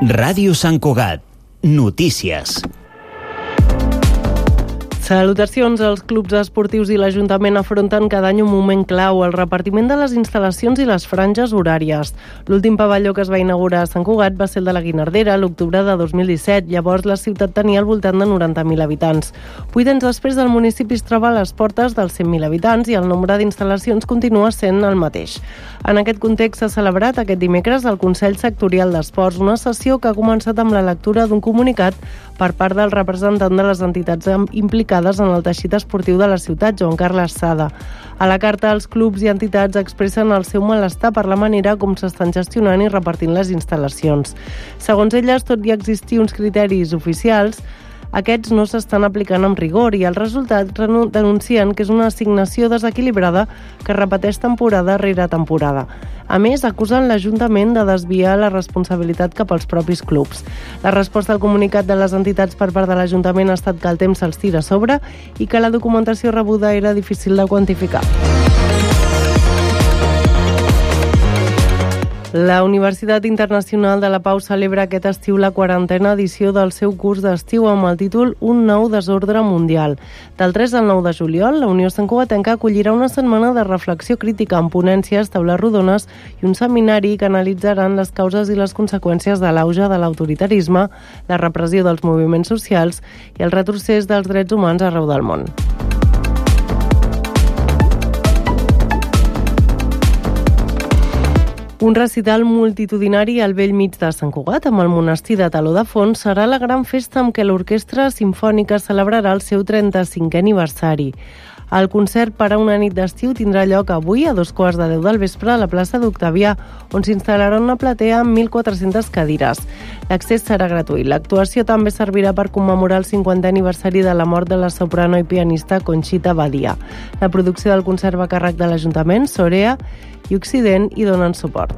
Ràdio Sant Cugat. Notícies. Salutacions. Els clubs esportius i l'Ajuntament afronten cada any un moment clau, el repartiment de les instal·lacions i les franges horàries. L'últim pavelló que es va inaugurar a Sant Cugat va ser el de la Guinardera, l'octubre de 2017. Llavors la ciutat tenia al voltant de 90.000 habitants. 8 anys després, el municipi es troba a les portes dels 100.000 habitants i el nombre d'instal·lacions continua sent el mateix. En aquest context s'ha celebrat aquest dimecres el Consell Sectorial d'Esports, una sessió que ha començat amb la lectura d'un comunicat per part del representant de les entitats implicades en el teixit esportiu de la ciutat, Joan Carles Sada. A la carta, els clubs i entitats expressen el seu malestar per la manera com s'estan gestionant i repartint les instal·lacions. Segons elles, tot i existir uns criteris oficials, aquests no s'estan aplicant amb rigor i el resultat denuncien que és una assignació desequilibrada que repeteix temporada rere temporada. A més, acusen l'Ajuntament de desviar la responsabilitat cap als propis clubs. La resposta al comunicat de les entitats per part de l'Ajuntament ha estat que el temps se'ls tira a sobre i que la documentació rebuda era difícil de quantificar. La Universitat Internacional de la Pau celebra aquest estiu la 40a edició del seu curs d'estiu amb el títol Un nou desordre mundial. Del 3 al 9 de juliol, la Unió Santcugatenca acollirà una setmana de reflexió crítica amb ponències, taules rodones i un seminari que analitzaran les causes i les conseqüències de l'auge de l'autoritarisme, la repressió dels moviments socials i el retrocés dels drets humans arreu del món. Un recital multitudinari al bell mig de Sant Cugat, amb el monestir de Taló de Fons, serà la gran festa amb què l'Orquestra Simfònica celebrarà el seu 35è aniversari. El concert per a una nit d'estiu tindrà lloc avui a 2:15 del vespre a la plaça d'Octavià, on s'instal·larà una platea amb 1.400 cadires. L'accés serà gratuït. L'actuació també servirà per commemorar el 50è aniversari de la mort de la soprano i pianista Conxita Badia. La producció del concert va a càrrec de l'Ajuntament, Sorea i Occident hi donen suport.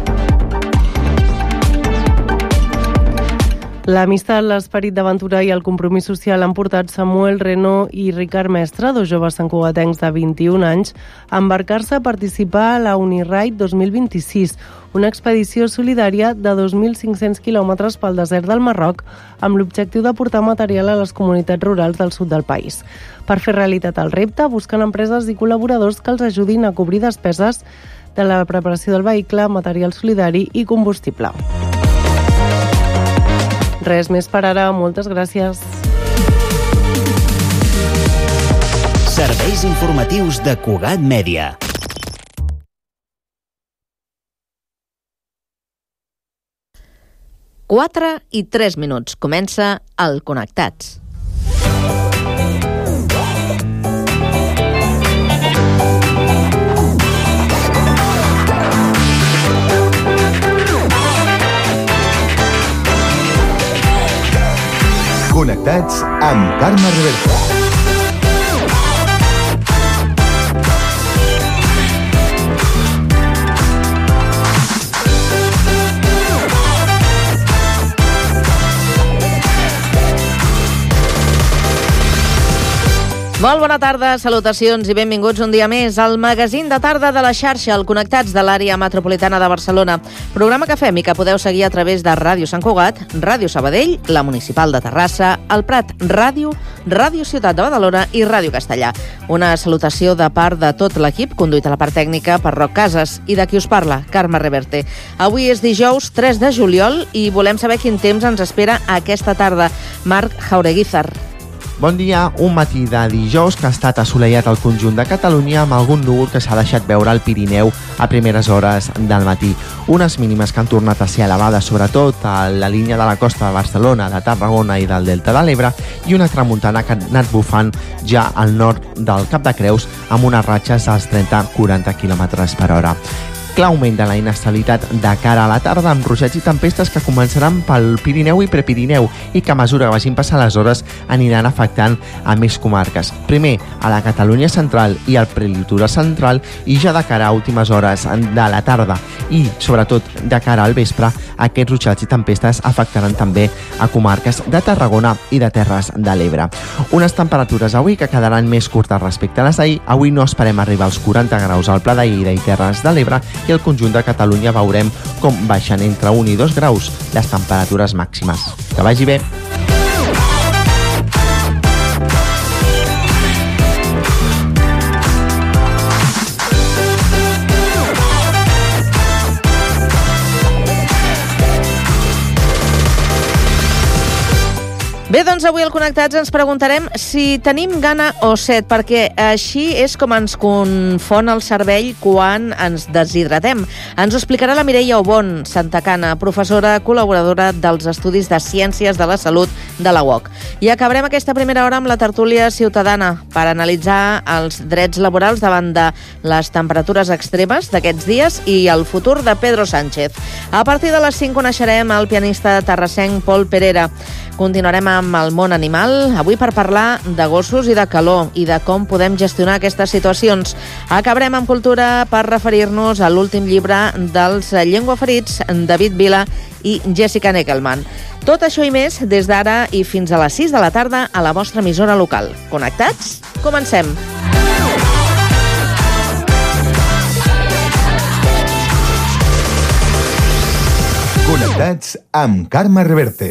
L'amistat, l'esperit d'aventura i el compromís social han portat Samuel Reno i Ricard Mestre, dos joves santcugatencs de 21 anys, a embarcar-se a participar a la Uniride 2026, una expedició solidària de 2.500 quilòmetres pel desert del Marroc amb l'objectiu de portar material a les comunitats rurals del sud del país. Per fer realitat el repte, busquen empreses i col·laboradors que els ajudin a cobrir despeses de la preparació del vehicle, material solidari i combustible. Res més per ara, moltes gràcies. Serveis informatius de Cugat Mèdia. Quatre i 3 minuts. Comença el Connectats. Connectats amb Carme Reverte. Molt bona tarda, salutacions i benvinguts un dia més al magazín de tarda de la xarxa, el Connectats de l'àrea metropolitana de Barcelona. Programa que fem i que podeu seguir a través de Ràdio Sant Cugat, Ràdio Sabadell, la Municipal de Terrassa, el Prat Ràdio, Ràdio Ciutat de Badalona i Ràdio Castellà. Una salutació de part de tot l'equip, conduït a la part tècnica per Roc Casas i de qui us parla, Carme Reverte. Avui és dijous 3 de juliol i volem saber quin temps ens espera aquesta tarda. Marc Jaureguizar. Bon dia, un matí de dijous que ha estat assolellat al conjunt de Catalunya amb algun núvol que s'ha deixat veure al Pirineu a primeres hores del matí. Unes mínimes que han tornat a ser elevades, sobretot a la línia de la costa de Barcelona, de Tarragona i del Delta de l'Ebre, i una tramuntana que ha anat bufant ja al nord del Cap de Creus amb unes ratxes dels 30-40 km per hora. L'augment de la inestabilitat de cara a la tarda amb ruixats i tempestes que començaran pel Pirineu i Prepirineu i que a mesura que vagin passant les hores aniran afectant a més comarques. Primer a la Catalunya central i al prelitoral central i ja de cara a últimes hores de la tarda i sobretot de cara al vespre Aquests ruixats i tempestes afectaran també a comarques de Tarragona i de Terres de l'Ebre. Unes temperatures avui que quedaran més curtes respecte a les d'ahir. Avui no esperem arribar als 40 graus al Pla de Lleida i Terres de l'Ebre, i al conjunt de Catalunya veurem com baixen entre 1 i 2 graus les temperatures màximes. Que vagi bé! Bé, doncs avui al Connectats ens preguntarem si tenim gana o set, perquè així és com ens confon el cervell quan ens deshidratem. Ens ho explicarà la Mireia Obon, santacana, professora col·laboradora dels Estudis de Ciències de la Salut de la UOC. I acabarem aquesta primera hora amb la tertúlia ciutadana per analitzar els drets laborals davant de les temperatures extremes d'aquests dies i el futur de Pedro Sánchez. A partir de les 5 coneixerem el pianista terrassenc Pol Perera. Continuarem amb el món animal, avui per parlar de gossos i de calor i de com podem gestionar aquestes situacions. Acabarem amb cultura per referir-nos a l'últim llibre dels llengüaferits David Vila i Jessica Neckelman. Tot això i més des d'ara i fins a les 6 de la tarda a la vostra emissora local. Connectats? Comencem! Connectats amb Carme Reverte.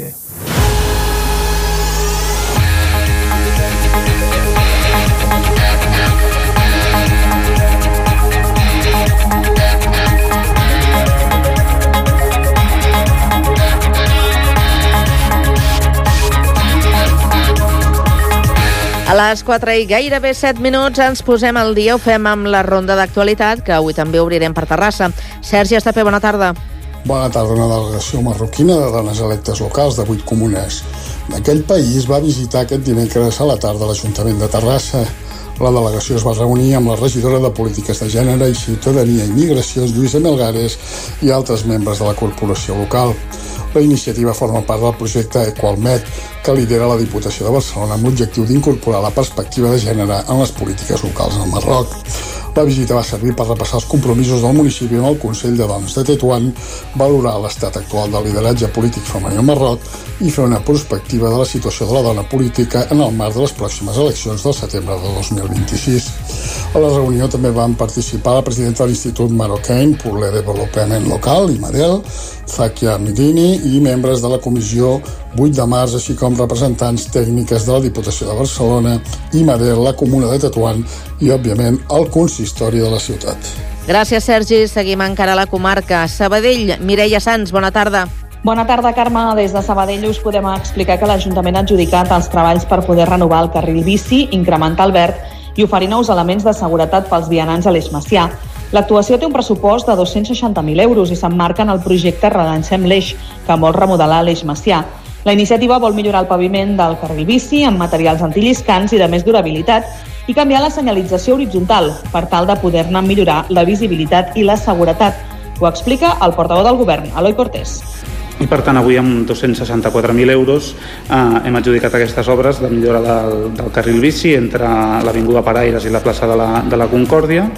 A les 4 i gairebé 7 minuts ens posem al dia, ho fem amb la ronda d'actualitat, que avui també obrirem per Terrassa. Sergi Estapé, bona tarda. Bona tarda. Una delegació marroquina de dones electes locals de 8 comunes d'aquell país va visitar aquest dimecres a la tarda l'Ajuntament de Terrassa. La delegació es va reunir amb la regidora de Polítiques de Gènere i Ciutadania i Migracions, Lluïsa Melgares, i altres membres de la corporació local. La iniciativa forma part del projecte Equalmet, que lidera la Diputació de Barcelona amb l'objectiu d'incorporar la perspectiva de gènere en les polítiques locals al Marroc. La visita va servir per repassar els compromisos del municipi amb el Consell de Dones de Tetuan, valorar l'estat actual del lideratge polític femení al Marroc i fer una perspectiva de la situació de la dona política en el marc de les pròximes eleccions del setembre de 2026. A la reunió també van participar la presidenta de l'Institut Marocain per le Desenvolupament Local, IMADEL, Zakia Midini, i membres de la Comissió 8 de març, així com representants tècniques de la Diputació de Barcelona, IMADEL, la Comuna de Tetuan i, òbviament, el consistori de la ciutat. Gràcies, Sergi. Seguim encara a la comarca. Sabadell, Mireia Sans, bona tarda. Bona tarda, Carme. Des de Sabadell us podem explicar que l'Ajuntament ha adjudicat els treballs per poder renovar el carril bici, incrementar el verd i oferir nous elements de seguretat pels vianants a l'Eix Macià. L'actuació té un pressupost de 260.000 euros i s'emmarca en el projecte Relancem l'Eix, que vol remodelar l'Eix Macià. La iniciativa vol millorar el paviment del carril bici amb materials antilliscants i de més durabilitat i canviar la senyalització horitzontal per tal de poder-ne millorar la visibilitat i la seguretat. Ho explica el portaveu del govern, Eloi Cortés. I per tant avui amb 264.000 euros hem adjudicat aquestes obres de millora del carril bici entre l'Avinguda Paraires i la plaça de la Concòrdia,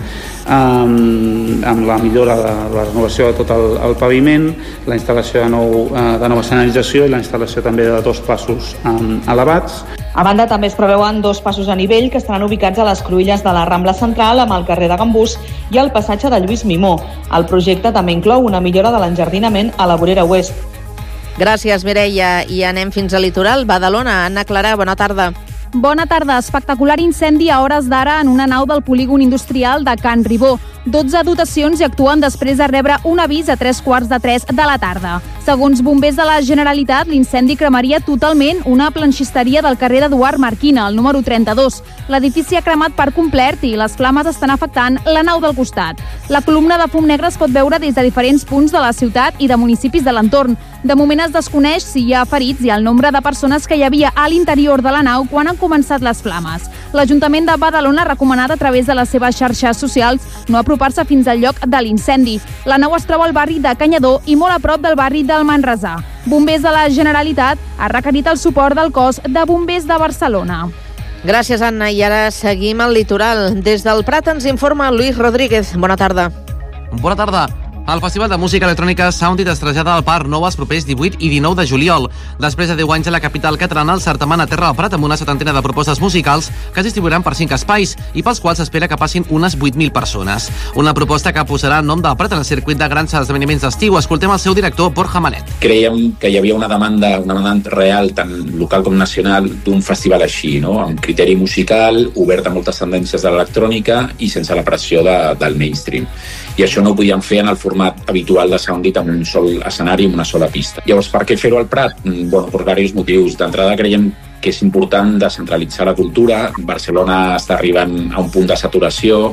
amb la millora de la renovació de tot el paviment, la instal·lació de nova senyalització i la instal·lació també de 2 passos elevats. A banda, també es preveuen 2 passos a nivell que estaran ubicats a les cruïlles de la Rambla Central amb el carrer de Gambús i el passatge de Lluís Mimó. El projecte també inclou una millora de l'enjardinament a la vorera oest. Gràcies, Mireia. I anem fins al litoral. Badalona, Anna Clara, bona tarda. Bona tarda. Espectacular incendi a hores d'ara en una nau del polígon industrial de Can Ribó. 12 dotacions hi actuen després de rebre un avís a 3:15 de la tarda. Segons bombers de la Generalitat, l'incendi cremaria totalment una planxisteria del carrer d'Eduard Marquina, el número 32. L'edifici ha cremat per complet i les flames estan afectant la nau del costat. La columna de fum negre es pot veure des de diferents punts de la ciutat i de municipis de l'entorn. De moment es desconeix si hi ha ferits i el nombre de persones que hi havia a l'interior de la nau quan han començat les flames. L'Ajuntament de Badalona ha recomanat a través de les seves xarxes socials no apropar-se fins al lloc de l'incendi. La nau es troba al barri de Canyadó i molt a prop del barri del Manresà. Bombers de la Generalitat ha requerit el suport del cos de bombers de Barcelona. Gràcies, Anna. I ara seguim al litoral. Des del Prat ens informa Lluís Rodríguez. Bona tarda. Bona tarda. El Festival de Música Electrònica Soundit es trasllada al Parc Nou els propers 18 i 19 de juliol. Després de 10 anys a la capital catalana, el certamen aterra al Prat amb una 70 de propostes musicals que es distribuiran per 5 espais i pels quals s'espera que passin unes 8.000 persones. Una proposta que posarà el nom del Prat en el circuit de grans esdeveniments d'estiu. Escoltem el seu director, Borja Manet. Creiem que hi havia una demanda real, tant local com nacional, d'un festival així, no? Amb criteri musical, obert a moltes tendències de l'electrònica i sense la pressió del mainstream. I això no ho podíem fer en el format habitual de Soundit amb un sol escenari i una sola pista. Llavors, per què fer-ho al Prat? Bueno, per diversos motius. D'entrada, creiem que és important descentralitzar la cultura. Barcelona està arribant a un punt de saturació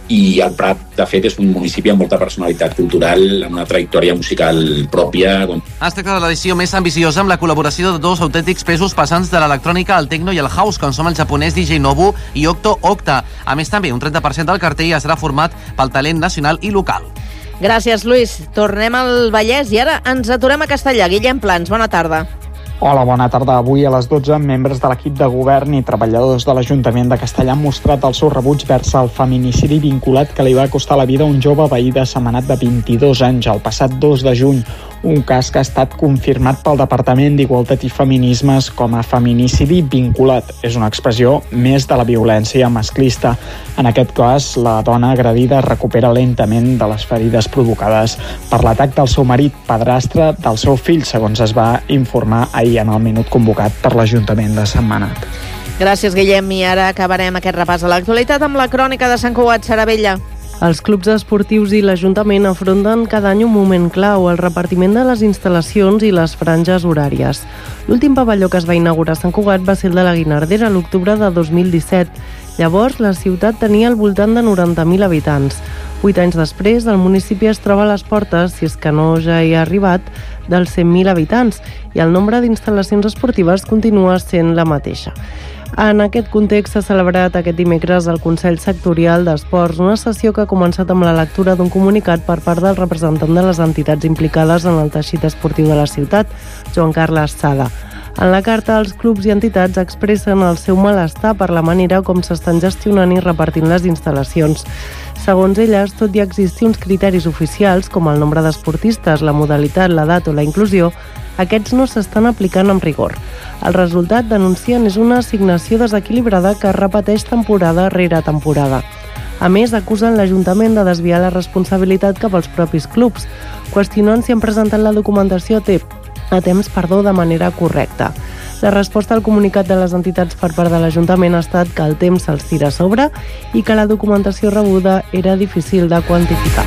i el Prat, de fet, és un municipi amb molta personalitat cultural, amb una trajectòria musical pròpia. Es tracta de l'edició més ambiciosa amb la col·laboració de dos autèntics pesos pesants de l'electrònica, el techno i el house, com som el japonès DJ Nobu i Octo Octa. A més, també un 30% del cartell serà format pel talent nacional i local. Gràcies, Lluís. Tornem al Vallès i ara ens aturem a Castellà. Guillem Plans, bona tarda. Hola, bona tarda. Avui a les 12, membres de l'equip de govern i treballadors de l'Ajuntament de Castellà han mostrat el seu rebuig vers el feminicidi vinculat que li va costar la vida a un jove veí de Sentmenat de 22 anys el passat 2 de juny. Un cas que ha estat confirmat pel Departament d'Igualtat i Feminismes com a feminicidi vinculat. És una expressió més de la violència masclista. En aquest cas, la dona agredida recupera lentament de les ferides provocades per l'atac del seu marit, padrastre del seu fill, segons es va informar ahir en el minut convocat per l'Ajuntament de Sentmenat. Gràcies, Guillem. I ara acabarem aquest repàs a l'actualitat amb la crònica de Sant Cugat, Sara Vella. Els clubs esportius i l'Ajuntament afronten cada any un moment clau, el repartiment de les instal·lacions i les franges horàries. L'últim pavelló que es va inaugurar a Sant Cugat va ser el de la Guinardera, a l'octubre de 2017. Llavors, la ciutat tenia al voltant de 90.000 habitants. 8 anys després, el municipi es troba a les portes, si és que no ja hi ha arribat, dels 100.000 habitants, i el nombre d'instal·lacions esportives continua sent la mateixa. En aquest context s'ha celebrat aquest dimecres al Consell Sectorial d'Esports, una sessió que ha començat amb la lectura d'un comunicat per part del representant de les entitats implicades en el teixit esportiu de la ciutat, Joan Carles Sala. En la carta, els clubs i entitats expressen el seu malestar per la manera com s'estan gestionant i repartint les instal·lacions. Segons elles, tot i existir uns criteris oficials, com el nombre d'esportistes, la modalitat, l'edat o la inclusió, aquests no s'estan aplicant amb rigor. El resultat, denuncien, és una assignació desequilibrada que es repeteix temporada rere temporada. A més, acusen l'Ajuntament de desviar la responsabilitat cap als propis clubs, qüestionant si han presentat la documentació a temps de manera correcta. La resposta al comunicat de les entitats per part de l'Ajuntament ha estat que el temps se'ls tira a sobre i que la documentació rebuda era difícil de quantificar.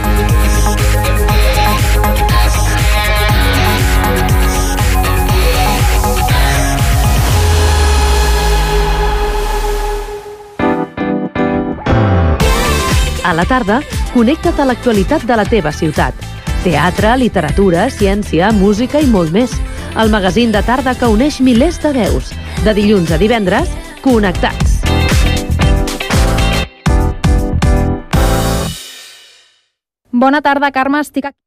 A la tarda, connecta't a l'actualitat de la teva ciutat. Teatre, literatura, ciència, música i molt més. El magazín de tarda que uneix milers de veus. De dilluns a divendres, Connectats. Bona tarda, Carme. Estic aquí.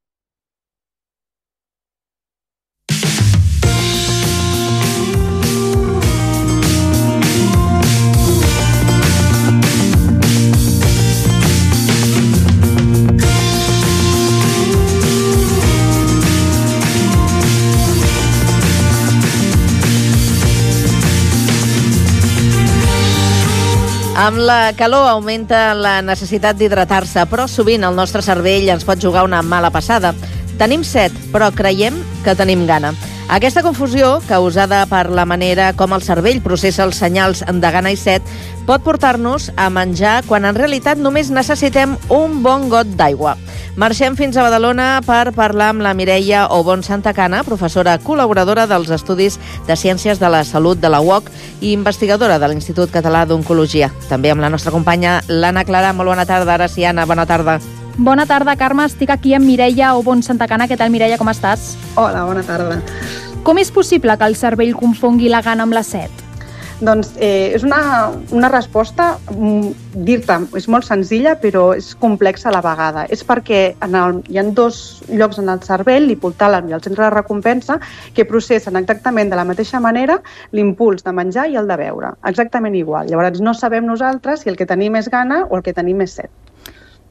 Amb la calor augmenta la necessitat d'hidratar-se, però sovint el nostre cervell ens pot jugar una mala passada. Tenim set, però creiem que tenim gana. Aquesta confusió, causada per la manera com el cervell processa els senyals de gana i set, pot portar-nos a menjar quan en realitat només necessitem un bon got d'aigua. Marxem fins a Badalona per parlar amb la Mireia Obon Santacana, professora col·laboradora dels Estudis de Ciències de la Salut de la UOC i investigadora de l'Institut Català d'Oncologia. També amb la nostra companya l'Anna Clara. Molt bona tarda. Ara sí, Anna, bona tarda. Bona tarda, Carme. Estic aquí amb Mireia Obon Santacana. Què tal, Mireia? Com estàs? Hola, bona tarda. Com és possible que el cervell confongui la gana amb la set? Doncs és una resposta, dir-te, és molt senzilla, però és complexa a la vegada. És perquè hi ha dos llocs en el cervell, l'hipotàlem i el centre de recompensa, que processen exactament de la mateixa manera l'impuls de menjar i el de beure. Exactament igual. Llavors no sabem nosaltres si el que tenim és gana o el que tenim és set.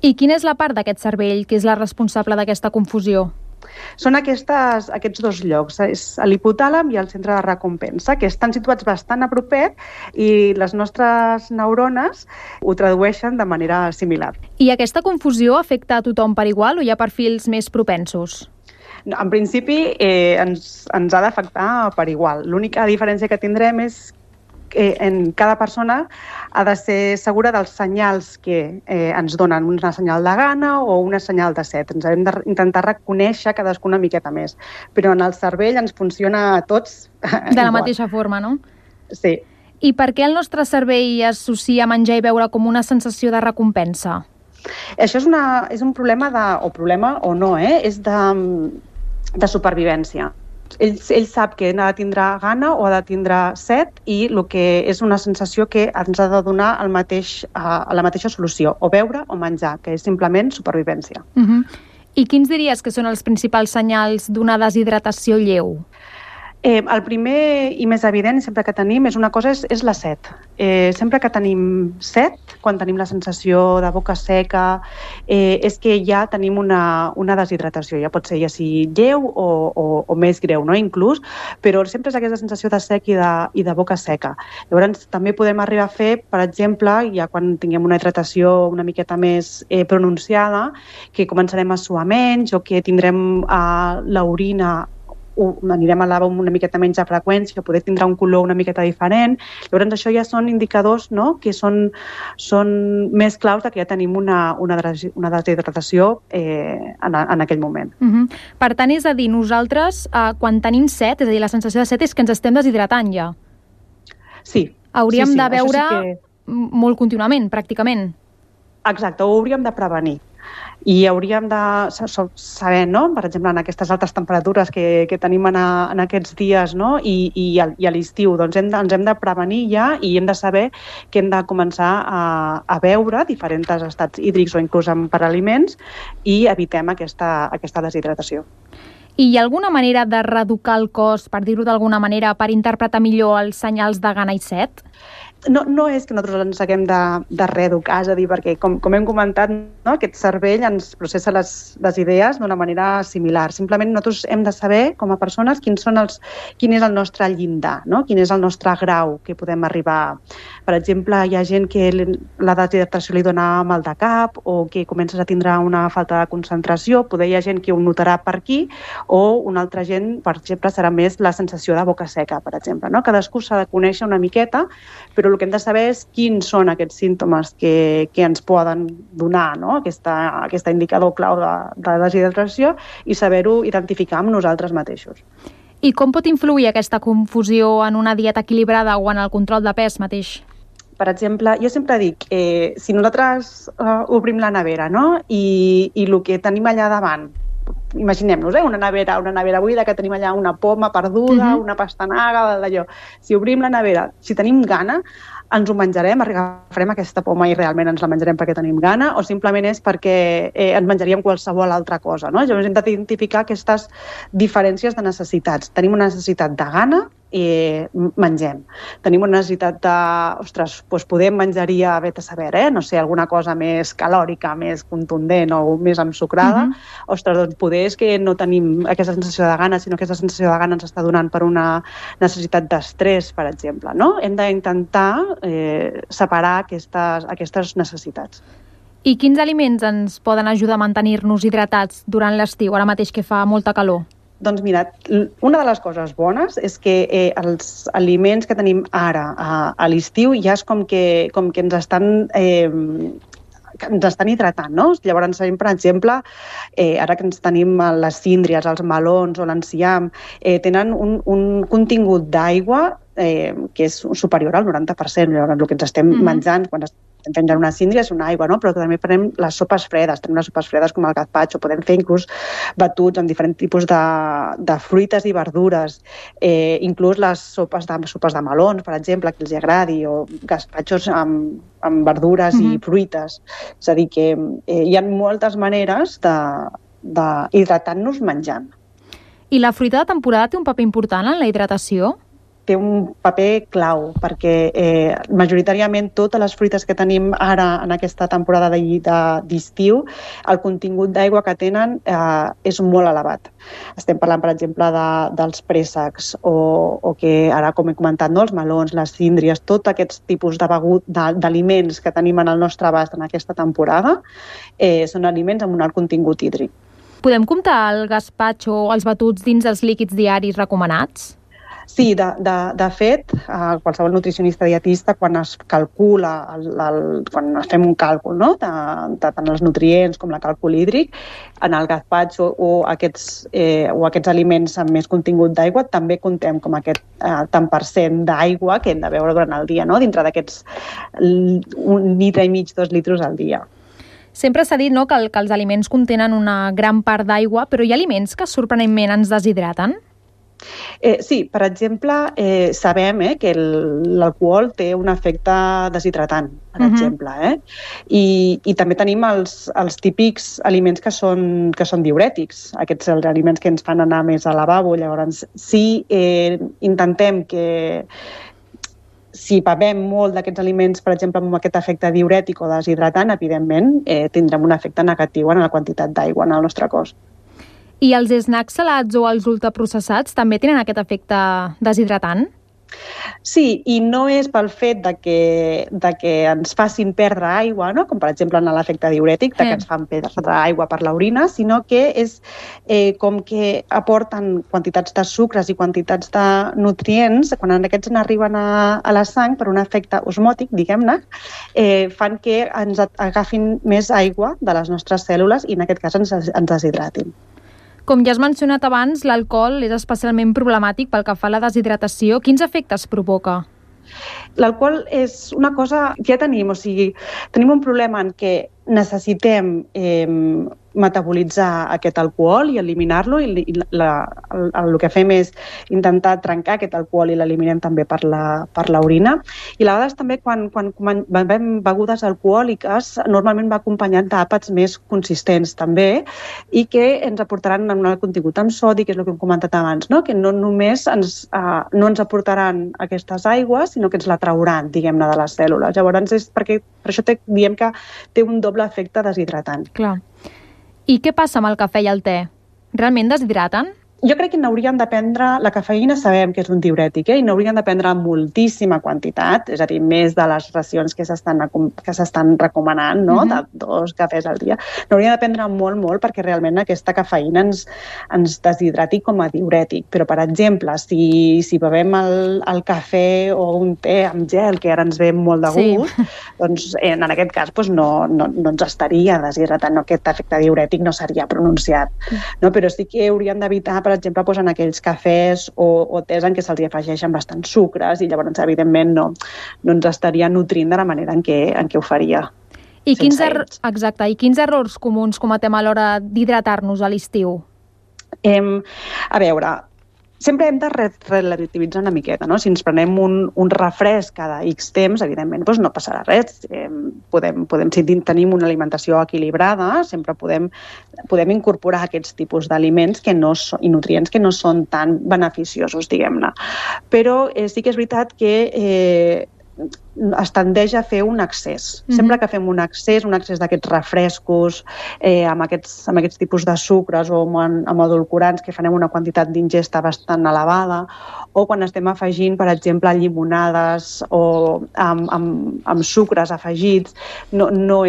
I quina és la part d'aquest cervell que és la responsable d'aquesta confusió? Són aquests dos llocs, és l'hipotàlam i el centre de recompensa, que estan situats bastant a propet i les nostres neurones ho tradueixen de manera similar. I aquesta confusió afecta a tothom per igual o hi ha perfils més propensos? En principi ens ha d'afectar per igual. L'única diferència que tindrem és en cada persona ha de ser segura dels senyals que ens donen, una senyal de gana o una senyal de set. Ens hem d'intentar reconèixer cadascú una miqueta més. Però en el cervell ens funciona a tots de la mateixa forma, no? Sí. I per què el nostre cervell associa menjar i beure com una sensació de recompensa? Això és un problema o no, és de supervivència. Ell sap que ha de tindre gana o ha de tindre set i el que és una sensació que ens ha de donar la mateixa solució, o beure o menjar, que és simplement supervivència. I quins diries que són els principals senyals d'una deshidratació lleu? El primer i més evident sempre que tenim és la set. Sempre que tenim set, quan tenim la sensació de boca seca, és que ja tenim una deshidratació. Ja pot ser ja sigui lleu o més greu, no? Inclús, però sempre és aquesta sensació de sec i de boca seca. Llavors també podem arribar a fer, per exemple, ja quan tinguem una hidratació una miqueta més pronunciada, que començarem a suar menys o que tindrem l'orina anirem al lavabo amb una miqueta menys de freqüència, poder tindre un color una miqueta diferent. Llavors això ja són indicadors, no?, que són més claus que ja tenim una deshidratació en aquell moment. Per tant, és a dir, nosaltres quan tenim set, és a dir, la sensació de set és que ens estem deshidratant ja. Sí. Hauríem de beure molt contínuament, pràcticament. Exacte, ho hauríem de prevenir. I hauríem de saber, no?, per exemple, en aquestes altes temperatures que tenim en aquests dies, no?, i a l'estiu, doncs ens hem de prevenir ja i hem de saber que hem de començar a beure diferents estats hídrics o inclús per aliments i evitem aquesta deshidratació. I hi ha alguna manera de reeducar el cos, per dir-ho d'alguna manera, per interpretar millor els senyals de gana i set? No és que nosaltres ens haguem de reeducar, és a dir, perquè com hem comentat, no, aquest cervell ens processa les idees d'una manera similar. Simplement nosaltres hem de saber, com a persones, quin és el nostre llindar, no? Quin és el nostre grau que podem arribar. Per exemple, hi ha gent que la deshidratació li dona mal de cap o que comences a tindre una falta de concentració, poder hi ha gent que ho notarà per aquí, o una altra gent, per exemple, serà més la sensació de boca seca, per exemple, no? Cadascú s'ha de conèixer una miqueta, però el que hem de saber és quins són aquests símptomes que ens poden donar, no?, aquest indicador clau de deshidratació i saber-ho identificar amb nosaltres mateixos. I com pot influir aquesta confusió en una dieta equilibrada o en el control de pes mateix? Per exemple, jo sempre dic, si nosaltres obrim la nevera, no?, i el que tenim allà davant, imaginem-nos, una nevera buida, que tenim allà una poma perduda, una pastanaga, d'allò. Si obrim la nevera, si tenim gana, ens ho menjarem, agafarem aquesta poma i realment ens la menjarem perquè tenim gana, o simplement és perquè ens menjaríem qualsevol altra cosa, no? Llavors hem d'identificar aquestes diferències de necessitats. Tenim una necessitat de gana i mengem. Tenim una necessitat de, doncs podem menjaria, vet a saber, no sé, alguna cosa més calòrica, més contundent o més ensucrada. Doncs poder és que no tenim aquesta sensació de gana, sinó que aquesta sensació de gana ens està donant per una necessitat d'estrès, per exemple, no? Hem d'intentar separar aquestes necessitats. I quins aliments ens poden ajudar a mantenir-nos hidratats durant l'estiu, ara mateix que fa molta calor? Doncs mira, una de les coses bones és que els aliments que tenim ara a l'estiu ja és com que ens estan hidratant, no? Llavors, per exemple, ara que ens tenim les síndries, els melons o l'enciam, tenen un contingut d'aigua que és superior al 90%. Llavors, el que ens estem menjant quan estem fent una síndria és una aigua, no? Però també prenem les sopes fredes, tenim les sopes fredes com el gazpacho, podem fer inclús batuts amb diferents tipus de fruites i verdures, inclús les sopes de melons, per exemple, que els agradi, o gazpachos amb verdures i fruites. És a dir, que hi ha moltes maneres d'hidratar-nos menjant. I la fruita de temporada té un paper important en la hidratació? té un paper clau, perquè majoritàriament totes les fruites que tenim ara en aquesta temporada d'estiu, el contingut d'aigua que tenen és molt elevat. Estem parlant, per exemple, dels préssecs o que ara, com he comentat, no, els melons, les síndries, tots aquests tipus d'aliments que tenim en el nostre abast en aquesta temporada són aliments amb un alt contingut hídric. Podem comptar el gaspatxo o els batuts dins els líquids diaris recomanats? Sí, de fet, qualsevol nutricionista dietista, quan es calcula, quan es fem un càlcul, no? de tant els nutrients com el càlcul hídric, en el gazpacho o aquests aliments amb més contingut d'aigua, també comptem com aquest tant per cent d'aigua que hem de beure durant el dia, no? Dintre d'aquests 1,5 litre, 2 litres al dia. Sempre s'ha dit, no, que els aliments contenen una gran part d'aigua, però hi ha aliments que sorprenentment ens deshidraten? Sí, per exemple, sabem que l'alcohol té un efecte deshidratant, per exemple. I també tenim els típics aliments que són diürètics, aquests aliments que ens fan anar més al lavabo. Llavors, si intentem que si bevem molt d'aquests aliments, per exemple, amb aquest efecte diürètic o deshidratant, evidentment tindrem un efecte negatiu en la quantitat d'aigua en el nostre cos. I els snacks salats o els ultraprocessats també tenen aquest efecte deshidratant? Sí, i no és pel fet de que ens facin perdre aigua, no? Com per exemple en l'efecte diürètic, que ens fan perdre aigua per l'orina, sinó que és com que aporten quantitats de sucres i quantitats de nutrients, quan aquests n'arriben a la sang per un efecte osmòtic, diguem-ne, fan que ens agafin més aigua de les nostres cèl·lules i en aquest cas ens deshidratin. Com ja has mencionat abans, l'alcohol és especialment problemàtic pel que fa a la deshidratació. Quins efectes provoca? L'alcohol és una cosa que ja tenim, o sigui, tenim un problema en què necessitem metabolitzar aquest alcohol i eliminar-lo, i el que fem és intentar trencar aquest alcohol i l'eliminem també per l'orina. I a vegades també quan bevem begudes alcohòliques normalment va acompanyat d'àpats més consistents també i que ens aportaran un alt contingut amb sodi, que és el que hem comentat abans, no? Que no només no ens aportaran aquestes aigües, sinó que ens la trauran, diguem-ne, de les cèl·lules. Llavors, per això diem que té un doble efecte deshidratant. Clar. I què passa amb el cafè i el te? Realment deshidraten? Jo crec que n'haurien de prendre, la cafeïna sabem que és un diürètic, i n'haurien de prendre moltíssima quantitat, és a dir, més de les racions que s'estan recomanant, no? De 2 cafès al dia. N'haurien de prendre molt, perquè realment aquesta cafeïna ens deshidrati com a diürètic. Però, per exemple, si bevem el cafè o un te amb gel, que ara ens ve molt de gust, doncs en aquest cas no ens estaria deshidratant, aquest efecte diürètic no seria pronunciat. Però sí que haurien d'evitar, per exemple, en aquells cafès o tés en què se'ls afegeixen bastants sucres i llavors, evidentment, no ens estaria nutrint de la manera en què ho faria. I quins errors comuns cometem a l'hora d'hidratar-nos a l'estiu? A veure, sempre hem de relativitzar una miqueta, no? Si ens prenem un refresc cada X temps, evidentment no passarà res. Si tenim una alimentació equilibrada, sempre podem incorporar aquests tipus d'aliments i nutrients que no són tan beneficiosos, diguem-ne. Però sí que és veritat que es tendeix a fer un excés. Sempre que fem un excés d'aquests refrescos, amb aquests tipus de sucres o amb edulcorants que farem una quantitat d'ingesta bastant elevada, o quan estem afegint, per exemple, llimonades o amb sucres afegits, no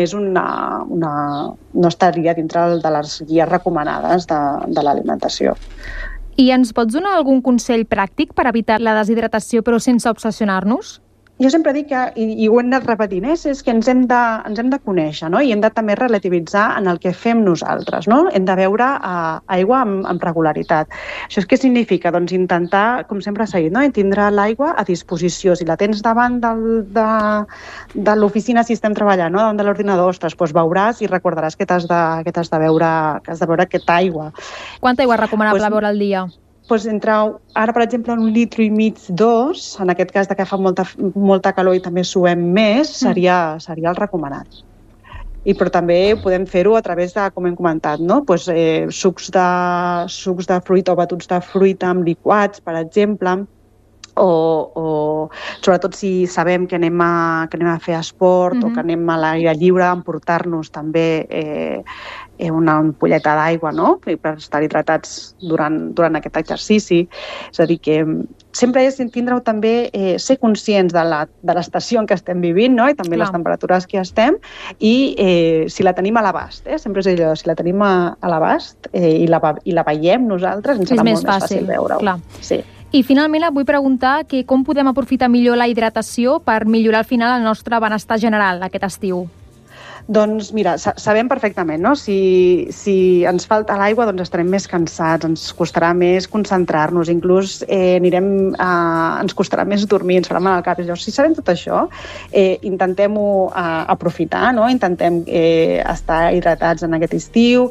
estaria dintre de les guies recomanades de l'alimentació. I ens pots donar algun consell pràctic per evitar la deshidratació però sense obsessionar-nos? Jo sempre dic que, i ho hem anat repetint, és que ens hem de conèixer, no? I hem de també relativitzar en el que fem nosaltres, no? Hem de beure aigua amb regularitat. Això què significa? Doncs intentar, com sempre s'ha dit, no? Tindre l'aigua a disposició. Si la tens davant de l'oficina, si estem treballant, no? Davant de l'ordinador, ostres, doncs veuràs i recordaràs que has de beure aquesta aigua. Quanta aigua és recomanable beure al dia? Ara, per exemple, 1,5 litres, 2, en aquest cas que fa molta calor i també suem més, seria el recomanat. Però també podem fer-ho a través de, com hem comentat, no? Sucs de fruita o batuts de fruita amb liquats, per exemple, o sobretot si sabem que anem a fer esport o que anem a l'aire lliure, emportar-nos també una ampolleta d'aigua, no? Per estar hidratats durant aquest exercici. És a dir, que sempre és tindre també ser conscients de l'estació en què estem vivint, no? I també les temperatures que estem, i si la tenim a l'abast, sempre és allò, si la tenim a l'abast i la veiem nosaltres, ens serà molt més fàcil veure-ho. Sí. I finalment et vull preguntar com podem aprofitar millor la hidratació per millorar al final el nostre benestar general aquest estiu. Doncs mira, sabem perfectament, no? Si ens falta l'aigua, doncs estarem més cansats, ens costarà més concentrar-nos, inclús ens costarà més dormir, ens farà mal al cap. Si sabem tot això, intentem-ho aprofitar, no? Intentem estar hidratats en aquest estiu,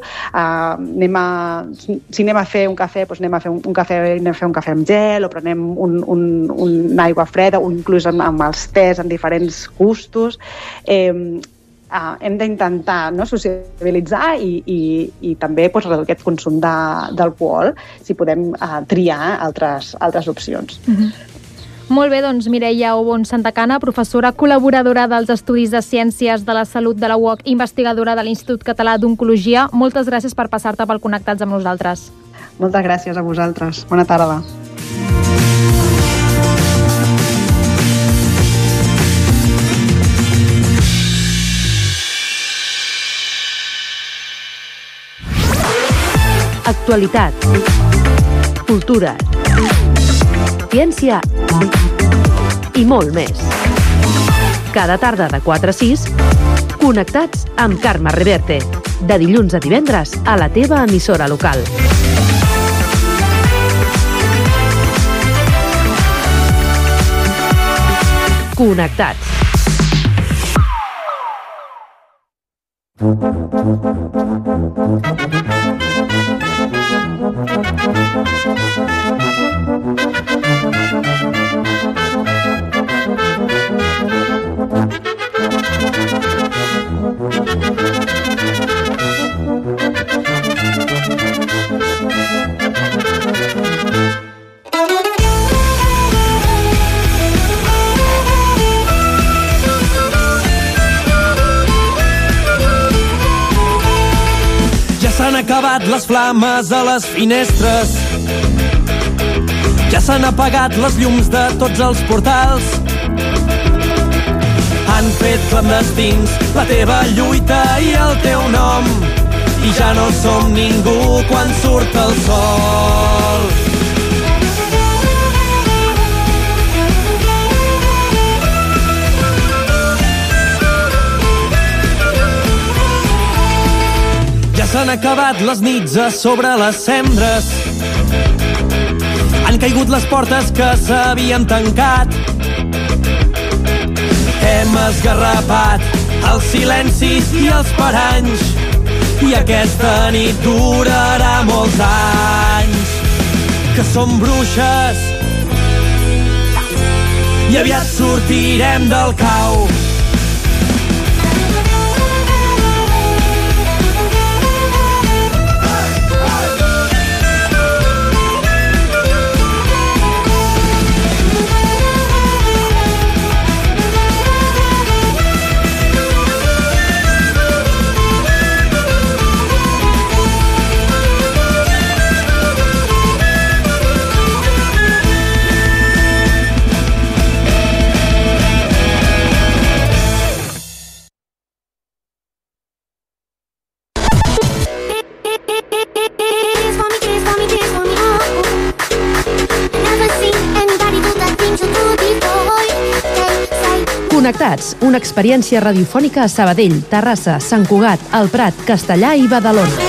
si anem a fer un cafè, doncs anem a fer un cafè amb gel, o prenem una aigua freda, o inclús amb els tés en diferents gustos. Hem d'intentar sociabilitzar i també reduir aquest consum d'alcohol, si podem triar altres opcions. Molt bé, doncs Mireia Obon Santacana, professora col·laboradora dels Estudis de Ciències de la Salut de la UOC, investigadora de l'Institut Català d'Oncologia, moltes gràcies per passar-te pel Connectats amb nosaltres. Moltes gràcies a vosaltres. Bona tarda. Actualitat, cultura, ciència i molt més. Cada tarda de 4 a 6, Connectats amb Carme Reverte. De dilluns a divendres a la teva emissora local. Connectats. S'han acabat les flames a les finestres. Ja s'han apagat les llums de tots els portals. Han fet clandestins la teva lluita i el teu nom. I ja no som ningú quan surt el sol. S'han acabat les nits a sobre les cendres. Han caigut les portes que s'havien tancat. Hem esgarrapat els silencis i els paranys. I aquesta nit durarà molts anys. Que som bruixes i aviat sortirem del cau. Connectats, una experiència radiofònica a Sabadell, Terrassa, Sant Cugat, El Prat, Castellà i Badalona.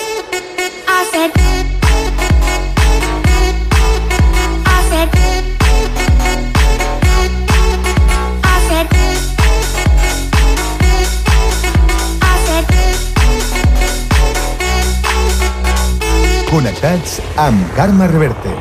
Connectats amb Carme Reverte.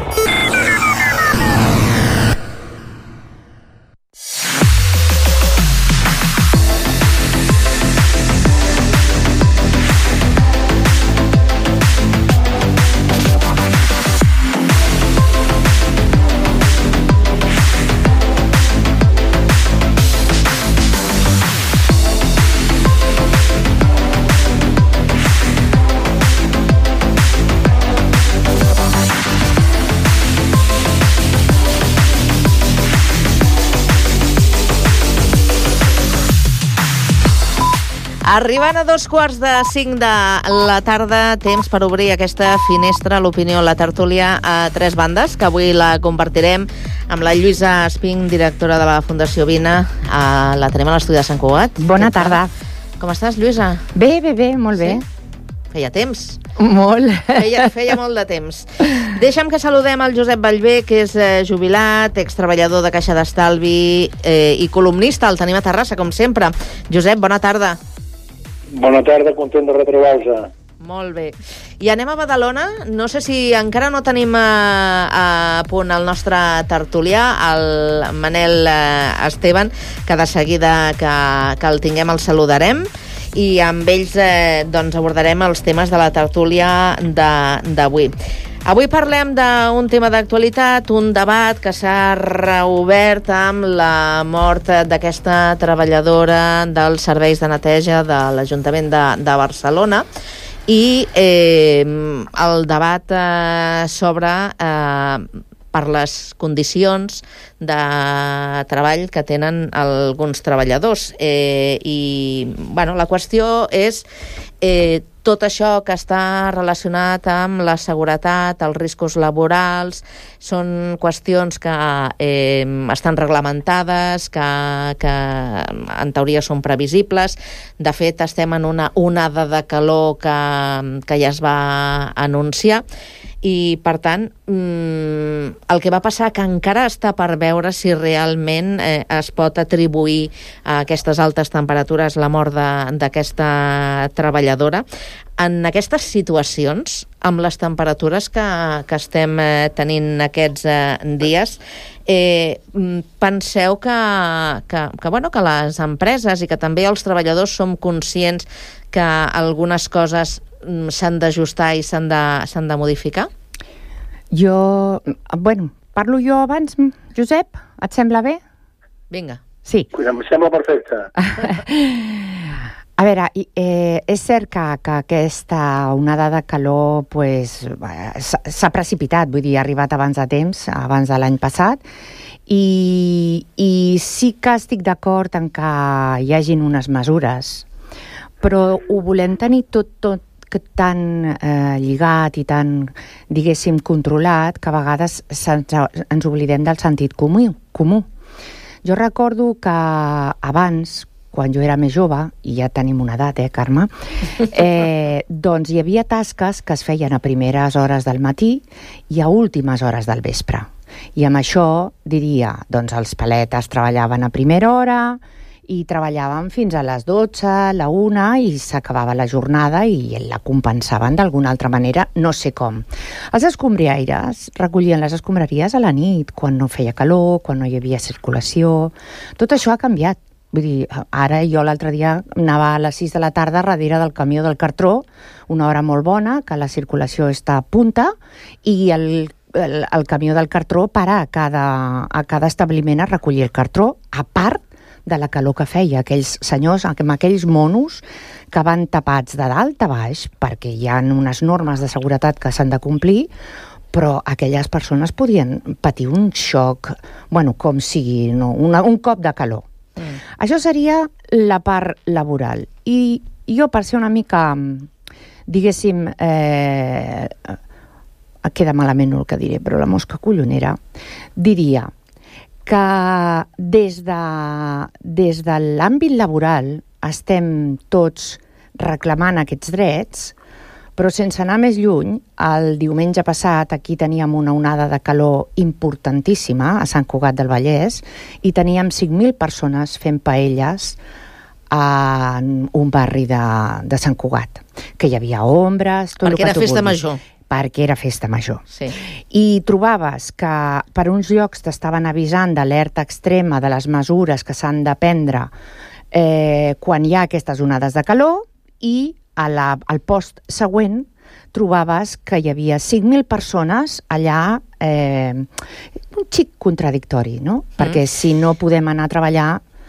Arribant a 4:45 de la tarda, temps per obrir aquesta finestra, l'opinió, la tertúlia a tres bandes, que avui la compartirem amb la Lluïsa Espín, directora de la Fundació Vina. La tenim a l'estudi de Sant Cugat. Bona tarda. Com estàs, Lluïsa? Bé, molt bé. Feia temps. Molt. Feia molt de temps. Deixa'm que saludem el Josep Vallvé, que és jubilat, extreballador de Caixa d'Estalvi i columnista. El tenim a Terrassa, com sempre. Josep, bona tarda. Bona tarda, content de retrobar-vos. Molt bé. I anem a Badalona. No sé si encara no tenim a punt el nostre tertulià, el Manel Esteban, que de seguida que el tinguem el saludarem. I amb ells doncs abordarem els temes de la tertúlia d'avui. Avui parlem d'un tema d'actualitat, un debat que s'ha reobert amb la mort d'aquesta treballadora dels serveis de neteja de l'Ajuntament de Barcelona i el debat sobre per les condicions de treball que tenen alguns treballadors. La qüestió és tot això que està relacionat amb la seguretat, els riscos laborals, són qüestions que estan reglamentades, que en teoria són previsibles. De fet, estem en una onada de calor que ja es va anunciar. I, per tant, el que va passar que encara està per veure si realment es pot atribuir a aquestes altes temperatures la mort d'aquesta treballadora. En aquestes situacions, amb les temperatures que estem tenint aquests dies, penseu que les empreses i que també els treballadors som conscients que algunes coses s'han d'ajustar i s'han de modificar? Parlo jo abans, Josep? Et sembla bé? Vinga. Sí. Em sembla perfecte. A veure, és cert que aquesta onada de calor s'ha precipitat, vull dir, ha arribat abans de temps, abans de l'any passat, i sí que estic d'acord en que hi hagin unes mesures, però ho volem tenir tot tan lligat i tan, diguéssim, controlat, que a vegades ens oblidem del sentit comú. Jo recordo que abans, quan jo era més jove, i ja tenim una edat, Carme, doncs hi havia tasques que es feien a primeres hores del matí i a últimes hores del vespre. I amb això diria, doncs els paletes treballaven a primera hora i treballaven fins a les 12, la 1, i s'acabava la jornada i la compensaven d'alguna altra manera, no sé com. Els escombriaires recollien les escombraries a la nit, quan no feia calor, quan no hi havia circulació. Tot això ha canviat. Vull dir, ara jo l'altre dia anava a les 6 de la tarda darrere del camió del cartró, una hora molt bona, que la circulació està a punta, i el camió del cartró para a cada establiment a recollir el cartró, a part de la calor que feia. Aquells senyors amb aquells monos que van tapats de dalt a baix, perquè hi ha unes normes de seguretat que s'han de complir, però aquelles persones podien patir un xoc, com sigui, un cop de calor. Això seria la part laboral. I jo, per ser una mica, diguéssim, queda malament el que diré, però la mosca collonera, diria que des de l'àmbit laboral estem tots reclamant aquests drets, però sense anar més lluny, el diumenge passat aquí teníem una onada de calor importantíssima a Sant Cugat del Vallès i teníem 5.000 persones fent paelles en un barri de Sant Cugat, que hi havia ombres... Perquè era festa major. Perquè era festa major. Sí. I trobaves que per uns llocs t'estaven avisant d'alerta extrema de les mesures que s'han de prendre quan hi ha aquestes onades de calor, i al post següent trobaves que hi havia 5.000 persones allà, un xic contradictori, no? Perquè si no podem anar a treballar,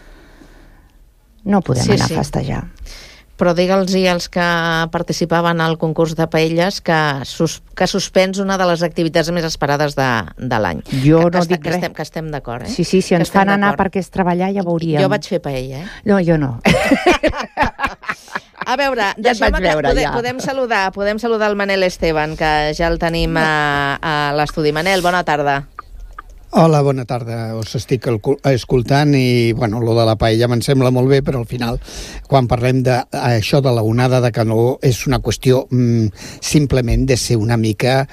no podem anar a festejar. Però digue'ls-hi als que participaven al concurs de paelles que suspens una de les activitats més esperades de l'any. Jo no dic res. Que estem d'acord, Sí, si ens fan anar perquè és treballar ja veuríem. Jo vaig fer paella, No, jo no. A veure, podem saludar el Manel Esteban, que ja el tenim a l'estudi. Manel, bona tarda. Hola, bona tarda. Us estic escoltant i, bueno, lo de la paella me'n sembla molt bé, però al final, quan parlem d'això de la onada de calor, és una qüestió simplement de ser una mica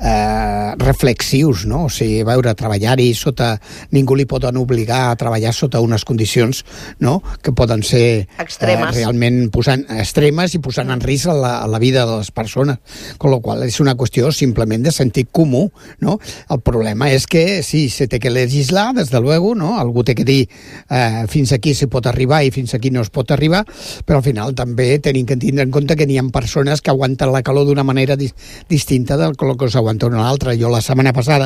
reflexius, no? O sigui, veure, treballar-hi sota... Ningú li poden obligar a treballar sota unes condicions, no?, que poden ser realment extremes i posant en risc la vida de les persones. Con lo qual, és una qüestió simplement de sentit comú, no? El problema és que, sí, se té que legislar, des de luego, no? Algú té que dir fins aquí s'hi pot arribar i fins aquí no es pot arribar, però al final també tenim que tindre en compte que n'hi ha persones que aguanten la calor d'una manera distinta del que s'aguanta una altra. Jo la setmana passada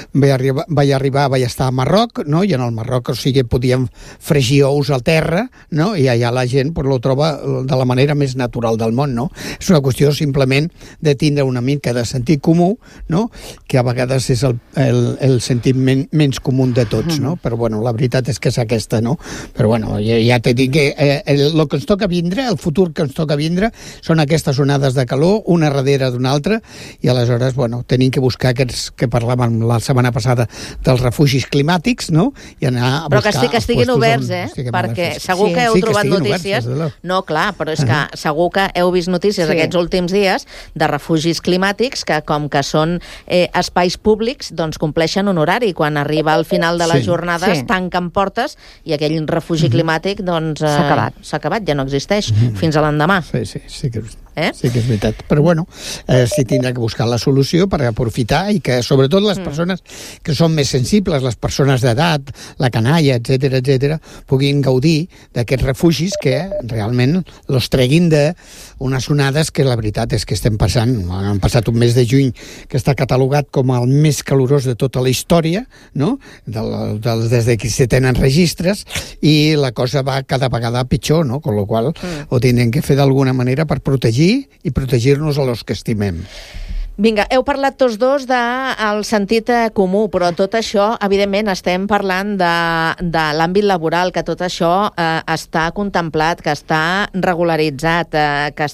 vaig estar a Marroc, no? I en el Marroc, o sigui, podíem fregir ous al terra, no? I allà la gent lo troba de la manera més natural del món, no? És una qüestió simplement de tindre una mica de sentit comú, no? Que a vegades és el sentit menys comú de tots, no? Però, bueno, la veritat és que és aquesta, no? Però, bueno, ja t'he dit que el que ens toca vindre, el futur que ens toca vindre, són aquestes onades de calor, una darrere d'una altra, i aleshores, bueno, tenim que buscar aquests que parlàvem la setmana passada dels refugis climàtics, no? I anar a buscar... Però que estiguin oberts, perquè segur que heu trobat notícies... No, clar, però és que segur que heu vist notícies aquests últims dies de refugis climàtics que, com que són espais públics, doncs compleixen un horari. Quan arriba al final de les jornades, tanquen portes i aquell refugi climàtic, doncs... S'ha acabat, ja no existeix, fins a l'endemà. Sí que és veritat. Però, bueno, sí tindrà que buscar la solució per aprofitar i que, sobretot, les persones que són més sensibles, les persones d'edat, la canalla, etc., puguin gaudir d'aquests refugis que realment els treguin d'unes onades que la veritat és que estem passant. Han passat un mes de juny que està catalogat com el més calorós de tota la història, no? Des que se tenen registres, i la cosa va cada vegada pitjor, no? Con lo qual ho tenen que fer d'alguna manera per protegir i protegir-nos a los que estimem. Vinga, heu parlat tots dos del sentit comú, però tot això, evidentment, estem parlant de l'àmbit laboral, que tot això està contemplat, que està regularitzat, que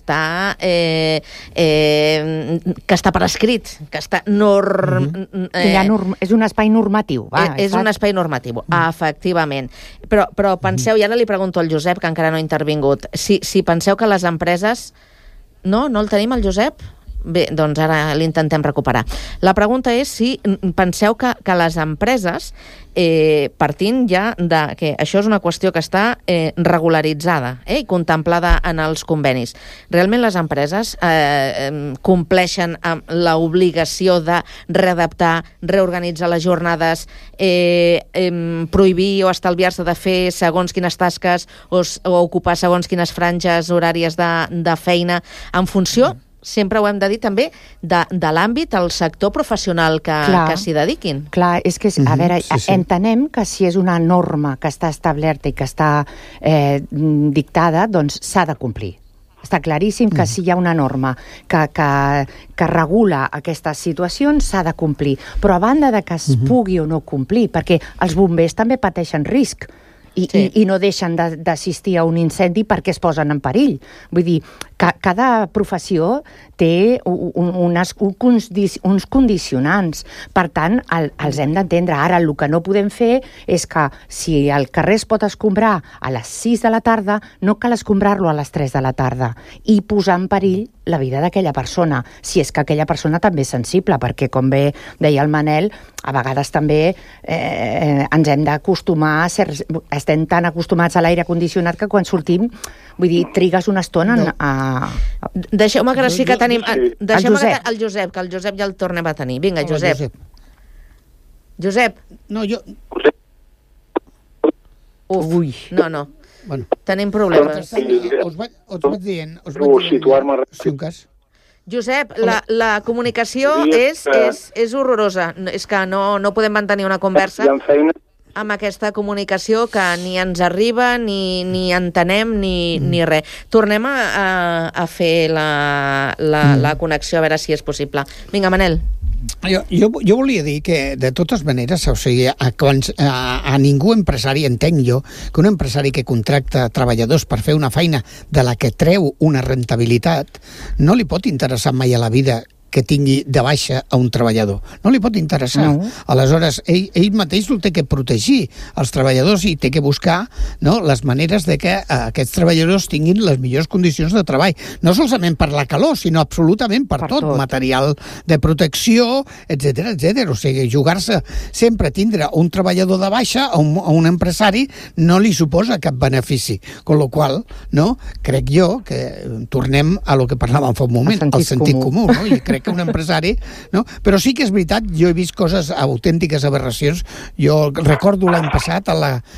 està per escrit, que està és un espai normatiu. És un espai normatiu, efectivament. Però penseu, i ara li pregunto al Josep, que encara no ha intervingut, si penseu que les empreses... No el tenim, el Josep? Bé, doncs ara l'intentem recuperar. La pregunta és si penseu que les empreses, partint ja de que això és una qüestió que està regularitzada i contemplada en els convenis, realment les empreses compleixen amb l'obligació de readaptar, reorganitzar les jornades, prohibir o estalviar-se de fer segons quines tasques o ocupar segons quines franges horàries de feina en funció... Sempre ho hem de dir també de l'àmbit, el sector professional que s'hi dediquin. Clar, és que, a veure, entenem que si és una norma que està establerta i que està dictada, doncs s'ha de complir. Està claríssim que si hi ha una norma que regula aquestes situacions, s'ha de complir. Però a banda de que es pugui o no complir, perquè els bombers també pateixen risc, i no deixen d'assistir a un incendi perquè es posen en perill. Vull dir, cada professió té uns condicionants. Per tant, els hem d'entendre. Ara, el que no podem fer és que si el carrer es pot escombrar a les 6 de la tarda, no cal escombrar-lo a les 3 de la tarda i posar en perill la vida d'aquella persona, si és que aquella persona també és sensible, perquè, com bé deia el Manel, a vegades també ens hem d'acostumar estem tan acostumats a l'aire condicionat que quan sortim, vull dir, trigues una estona a... Deixeu-me que ara sí que tenim... Deixeu-me el Josep, que el Josep ja el tornem a tenir. Vinga, Josep. Josep. No, jo... Ui. No. Bueno. Tenim problemes. Us vaig dient... Josep, la comunicació és horrorosa. És que no podem mantenir una conversa amb aquesta comunicació que ni ens arriba, ni entenem, ni res. Tornem a fer la connexió, a veure si és possible. Vinga, Manel. Jo volia dir que, de totes maneres, o sigui, a ningú empresari, entenc jo, que un empresari que contracta treballadors per fer una feina de la que treu una rentabilitat, no li pot interessar mai a la vida que tingui de baixa a un treballador. No li pot interessar. No. Aleshores, ell mateix el té que protegir els treballadors i té que buscar, no, les maneres de que aquests treballadors tinguin les millors condicions de treball. No solament per la calor, sinó absolutament per tot. Material de protecció, etc etc. O sigui, jugar-se sempre a tindre un treballador de baixa a un empresari no li suposa cap benefici. Con lo qual, no, crec jo que tornem a lo que parlàvem fa un moment, el sentit comú, no? I crec que un empresari, no? Però sí que és veritat, jo he vist coses autèntiques aberracions. Jo recordo l'any passat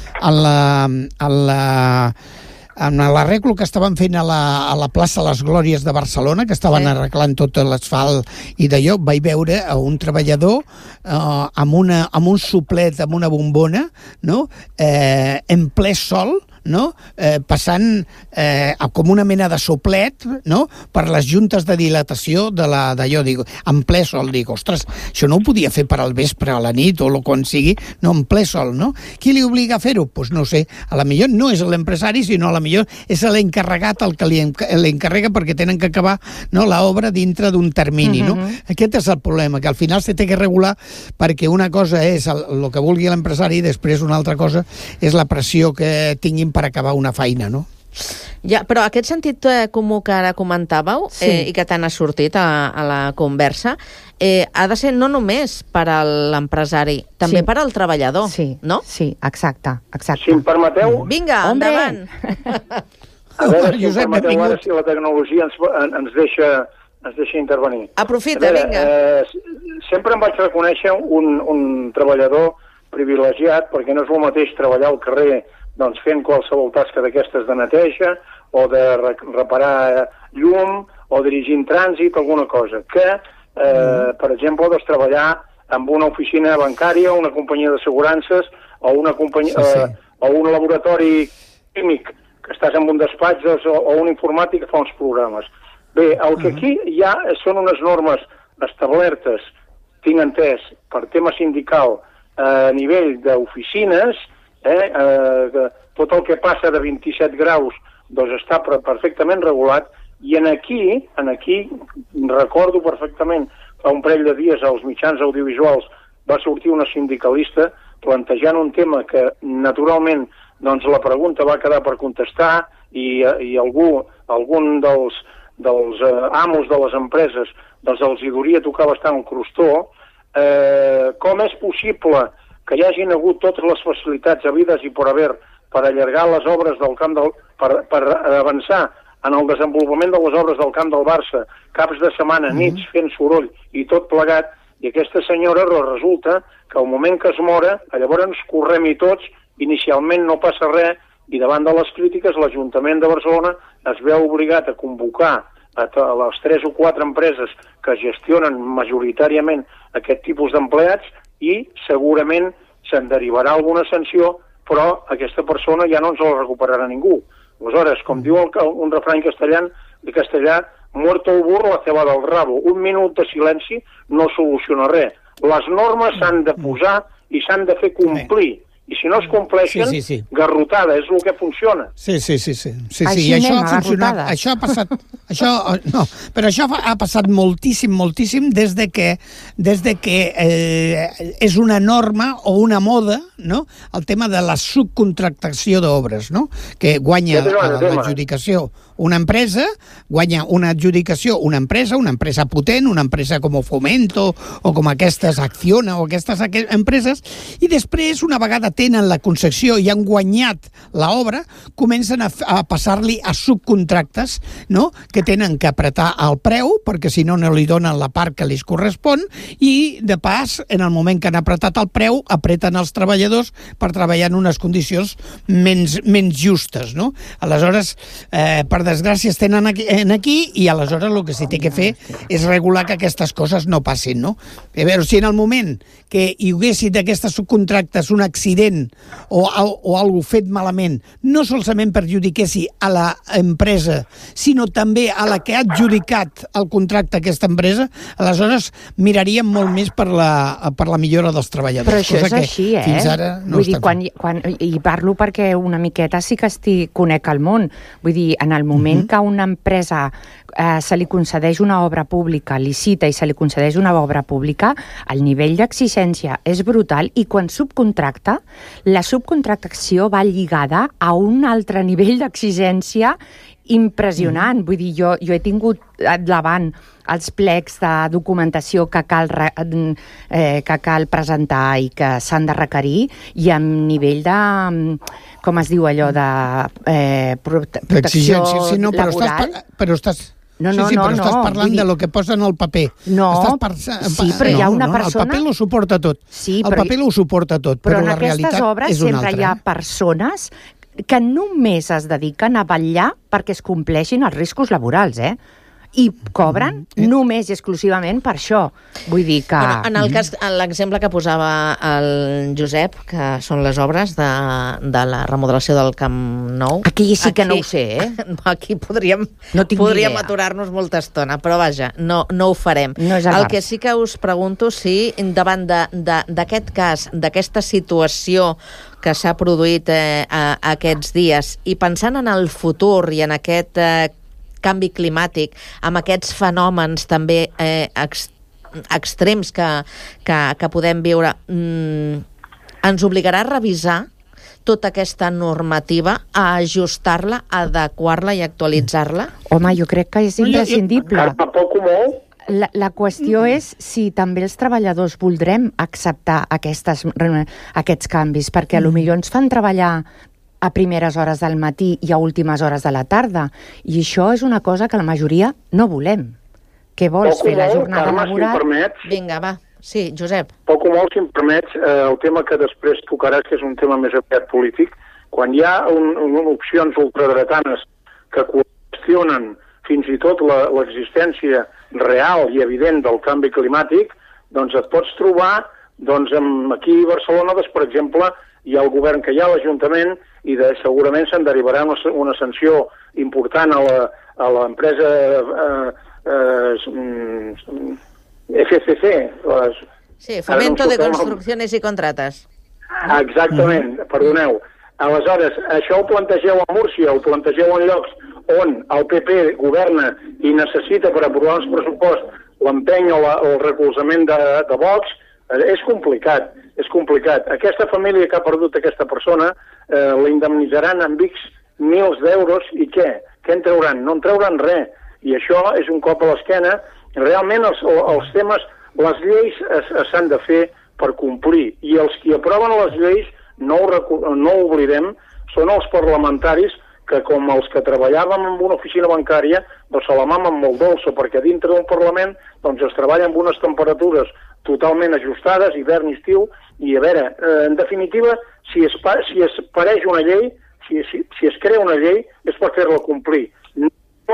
en l'arreglo que estaven fent a la plaça Les Glòries de Barcelona, que estaven arreglant tot l'asfalt i d'allò, vaig veure a un treballador amb un suplet, amb una bombona, no? En ple sol, no? Passant com una mena de soplet, no? Per les juntes de dilatació d'allò, dic, en ple sol, dic, ostres, això no ho podia fer per al vespre, a la nit o quan sigui, no, en ple sol, no? Qui li obliga a fer-ho? Doncs no sé, a la millor no és l'empresari, sinó a la millor és l'encarregat el que l'encarrega perquè tenen que acabar, no, l'obra dintre d'un termini, no? Aquest és el problema, que al final se té que regular, perquè una cosa és el que vulgui l'empresari i després una altra cosa és la pressió que tinguin per acabar una feina, no? Ja, però aquest sentit comú que ara comentàveu i que tant ha sortit a la conversa ha de ser no només per a l'empresari, també per al treballador, no? Sí, exacte. Si em permeteu... Vinga, endavant! A veure, si em permeteu ara, si la tecnologia ens deixa intervenir. Aprofita, vinga. Sempre em vaig reconèixer un treballador privilegiat, perquè no és el mateix treballar al carrer doncs fent qualsevol tasca d'aquestes de neteja o de reparar llum o dirigint trànsit, alguna cosa, que, per exemple, doncs treballar en una oficina bancària, una companyia d'assegurances o una companyia o un laboratori químic, que estàs en un despatx o un informàtic que fa uns programes. Bé, el que aquí hi ha són unes normes establertes, tinc entès, per tema sindical a nivell d'oficines, tot el que passa de 27 graus doncs està perfectament regulat, i aquí recordo perfectament fa un parell de dies als mitjans audiovisuals va sortir una sindicalista plantejant un tema que naturalment doncs la pregunta va quedar per contestar i algun dels amos de les empreses doncs els hi duria tocar bastant el crostó. Com és possible que hi hagin hagut totes les facilitats havides i per haver per allargar les obres del camp per avançar en el desenvolupament de les obres del camp del Barça, caps de setmana, nits, fent soroll i tot plegat, i aquesta senyora resulta que al moment que es mora, llavors correm-hi tots, inicialment no passa res, i davant de les crítiques l'Ajuntament de Barcelona es veu obligat a convocar a les 3 o 4 empreses que gestionen majoritàriament aquest tipus d'empleats i segurament se'n derivarà alguna sanció, però aquesta persona ja no ens la recuperarà ningú. Aleshores, com diu un refrany castellà, muerto el burro, la cebada al rabo. Un minut de silenci no soluciona res. Les normes s'han de posar i s'han de fer complir. I si no es compleixen, garrotada, és el que funciona. Sí. I això ha funcionat. Això ha passat... Però això ha passat moltíssim des de que és una norma o una moda, no? El tema de la subcontractació d'obres, no? Que guanya l'adjudicació una empresa, guanya una adjudicació una empresa potent, una empresa com Fomento o com aquestes Acciona o aquestes empreses, i després, una vegada tenen la concessió i han guanyat l'obra, comencen a passar-li a subcontractes, no? Que tenen que apretar el preu, perquè si no, no li donen la part que li correspon, i de pas, en el moment que han apretat el preu, apreten els treballadors per treballar en unes condicions menys justes, no? Aleshores, per desgràcies tenen aquí i aleshores el que s'hi té que fer és regular que aquestes coses no passin, no? A veure, si en el moment que hi haguessin d'aquestes subcontractes un accident o algú fet malament, no solament perjudiquessi a l'empresa, sinó també a la que ha adjudicat el contracte a aquesta empresa, aleshores miraríem molt més per la millora dels treballadors. Però això és així, fins ara no. Vull dir, i parlo perquè una miqueta sí que conec el món. Vull dir, en el moment que a una empresa se li concedeix una obra pública, licita i se li concedeix una obra pública, el nivell d'exigència és brutal i quan subcontracta, la subcontractació va lligada a un altre nivell d'exigència impressionant. Vull dir, jo he tingut davant els plecs de documentació que cal presentar i que s'han de requerir i amb nivell de, com es diu allò, de protecció laboral. Però estàs parlant de lo que posa en el paper. Sí, però hi ha una persona... El paper ho suporta tot. El paper ho suporta tot, però la realitat és una altra. Però en aquestes obres sempre hi ha persones que només es dediquen a vetllar perquè es compleixin els riscos laborals, i cobren només i exclusivament per això. Vull dir que... En l'exemple que posava el Josep, que són les obres de la remodelació del Camp Nou... Aquí sí que no ho sé, Aquí podríem aturar-nos molta estona, però vaja, no ho farem. No és el que sí que us pregunto, si davant d'aquest cas, d'aquesta situació que s'ha produït aquests dies, i pensant en el futur i en aquest canvi climàtic, amb aquests fenòmens també extrems que podem viure, ens obligarà a revisar tota aquesta normativa, a ajustar-la, a adequar-la i actualitzar-la? Home, jo crec que és imprescindible. Poc o molt. La qüestió és si també els treballadors voldrem acceptar aquests canvis, perquè potser ens fan treballar a primeres hores del matí i a últimes hores de la tarda. I això és una cosa que la majoria no volem. Què vols, fer la jornada laboral? Si permets, vinga, va. Sí, Josep. Poc o molt, si em permets, el tema que després tocaràs, que és un tema més aviat polític, quan hi ha opcions ultradretanes que qüestionen fins i tot l'existència real i evident del canvi climàtic, doncs et pots trobar, aquí a Barcelona, per exemple, hi ha el govern que hi ha, l'Ajuntament, i segurament se'n derivarà una sanció important a l'empresa FCC. Sí, Fomento de Construcciones y Contratas. Exactament, perdoneu. Aleshores, això ho plantegeu a Múrcia, ho plantegeu en llocs on el PP governa i necessita per aprovar els pressuposts l'empeny o el recolzament de Vox, és complicat. Aquesta família que ha perdut aquesta persona la indemnitzaran amb X mils d'euros i què? Què en trauran? No en trauran res. I això és un cop a l'esquena. Realment els temes, les lleis s'han de fer per complir. I els qui aproven les lleis, no ho oblidem, són els parlamentaris que, com els que treballàvem en una oficina bancària, doncs se la mamen molt dolça, perquè dintre d'un Parlament es treballa amb unes temperatures totalment ajustades, hivern i estiu, i a veure, en definitiva, si es pareix una llei, si es crea una llei, és per fer-la complir. No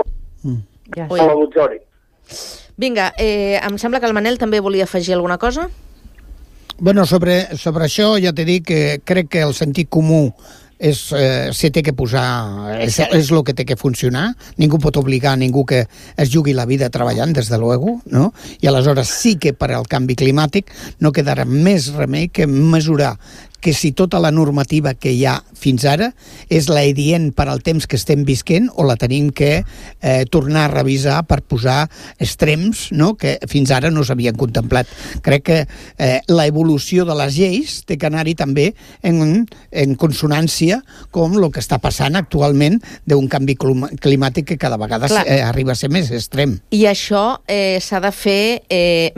a l'auditori. Vinga, em sembla que el Manel també volia afegir alguna cosa. Bueno, sobre això ja t'he dit que crec que el sentit comú s'hi té que posar, és el que té que funcionar. Ningú pot obligar a ningú que es jugui la vida treballant, des de luego, no? I aleshores sí que per al canvi climàtic no quedarà més remei que mesurar que si tota la normativa que hi ha fins ara és la adient per al temps que estem visquent o la tenim que tornar a revisar per posar extrems, no?, que fins ara no s'havien contemplat. Crec que la evolució de les lleis té que anar-hi també en consonància com el que està passant actualment d'un canvi climàtic que cada vegada arriba a ser més extrem. I això s'ha de fer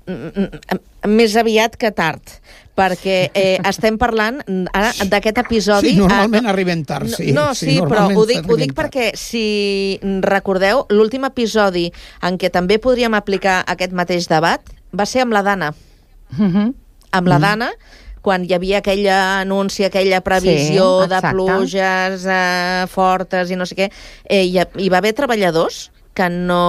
més aviat que tard, perquè estem parlant ara d'aquest episodi... Sí, normalment arriben tard, sí. Sí, però ho dic perquè, si recordeu, l'últim episodi en què també podríem aplicar aquest mateix debat va ser amb la Dana. Amb la Dana, quan hi havia aquella anunci, aquella previsió de pluges fortes i no sé què, hi va haver treballadors que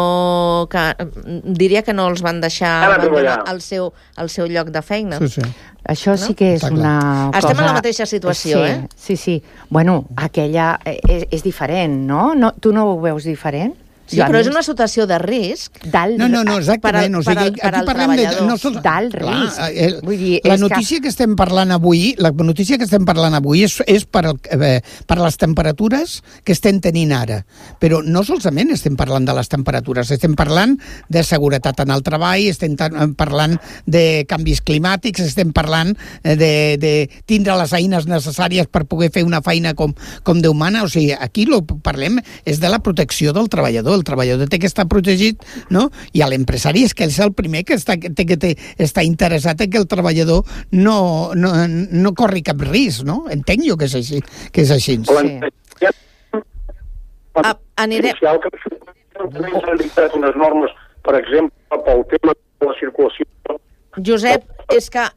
diria que no els van deixar abandonar el seu lloc de feina. Això sí que és una cosa... Estem en la mateixa situació, Sí. Bueno, aquella és diferent, no? Tu no ho veus diferent? Sí, però és una situació de risc. No, exactament. Per al treballador. D'alt risc. La notícia que estem parlant avui és per les temperatures que estem tenint ara. Però no solament estem parlant de les temperatures, estem parlant de seguretat en el treball, estem parlant de canvis climàtics, estem parlant de tindre les eines necessàries per poder fer una feina com Déu mana. O sigui, aquí el que parlem és de la protecció del treballador. El treballador té que estar protegit, no? I a l'empresari és que és el primer que està interessat en que el treballador no corri cap risc, no? Entenc jo que és així. Sí. Anirem... Han dictat unes normes, per exemple, pel tema de la circulació. Josep, és que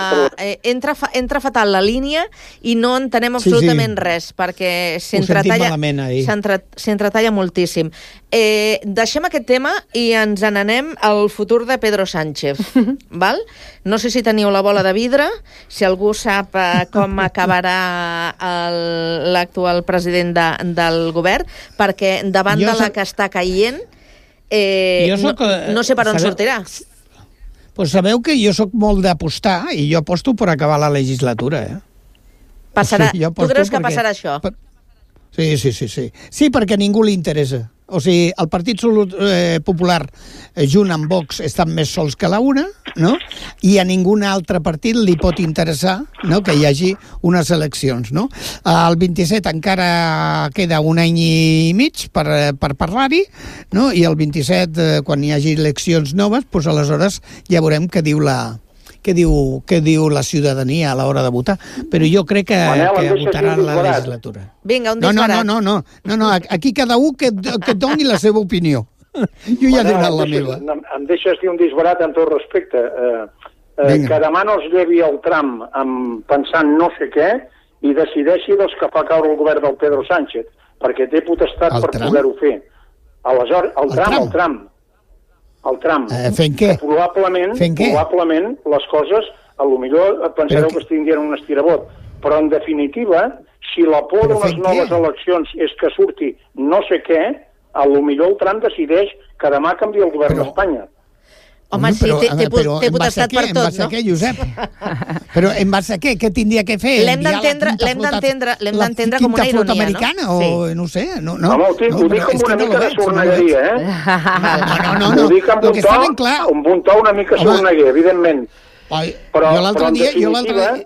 entra fatal la línia i no entenem absolutament res, perquè s'entretalla moltíssim. Deixem aquest tema i ens n'anem al futur de Pedro Sánchez. Val? No sé si teniu la bola de vidre, si algú sap com acabarà l'actual president del govern, perquè davant de la que està caient no sé per on sortirà. Pues sabeu que jo sóc molt d'apostar i jo aposto per acabar la legislatura, Passarà. Tu creus que passarà això? Sí. Sí, perquè a ningú li interessa. O sigui, el Partit Popular junt amb Vox estan més sols que la una, no? I a ningun altre partit li pot interessar, no?, que hi hagi unes eleccions, no? El 27 encara queda un any i mig per parlar-hi, no? I el 27, quan hi hagi eleccions noves, doncs aleshores ja veurem què diu la ciutadania a l'hora de votar. Però jo crec que votarà la legislatura. Vinga, un disbarat. No, aquí cada un que doni la seva opinió. Jo ja he donat la meva. Em deixes dir un disbarat amb tot respecte. Que demà no es llevi el tram pensant no sé què i decideixi que fa caure el govern del Pedro Sánchez, perquè té potestat per poder-ho fer. Aleshores, el tram. Fent què? Probablement les coses, potser pensareu que estic dient un estirabot, però en definitiva, si la por d'unes noves eleccions és que surti no sé què, potser el tram decideix que demà canvia el govern d'Espanya. Home, sí, té potestat per tot, no? En base a què, Josep? Però en base a què? Què tindria que fer? L'hem d'entendre com una ironia, americana, no? O no sé. Ho dic com una mica de sornegueria, No. Ho dic amb un to una mica sorneguer, evidentment. Però l'altre dia...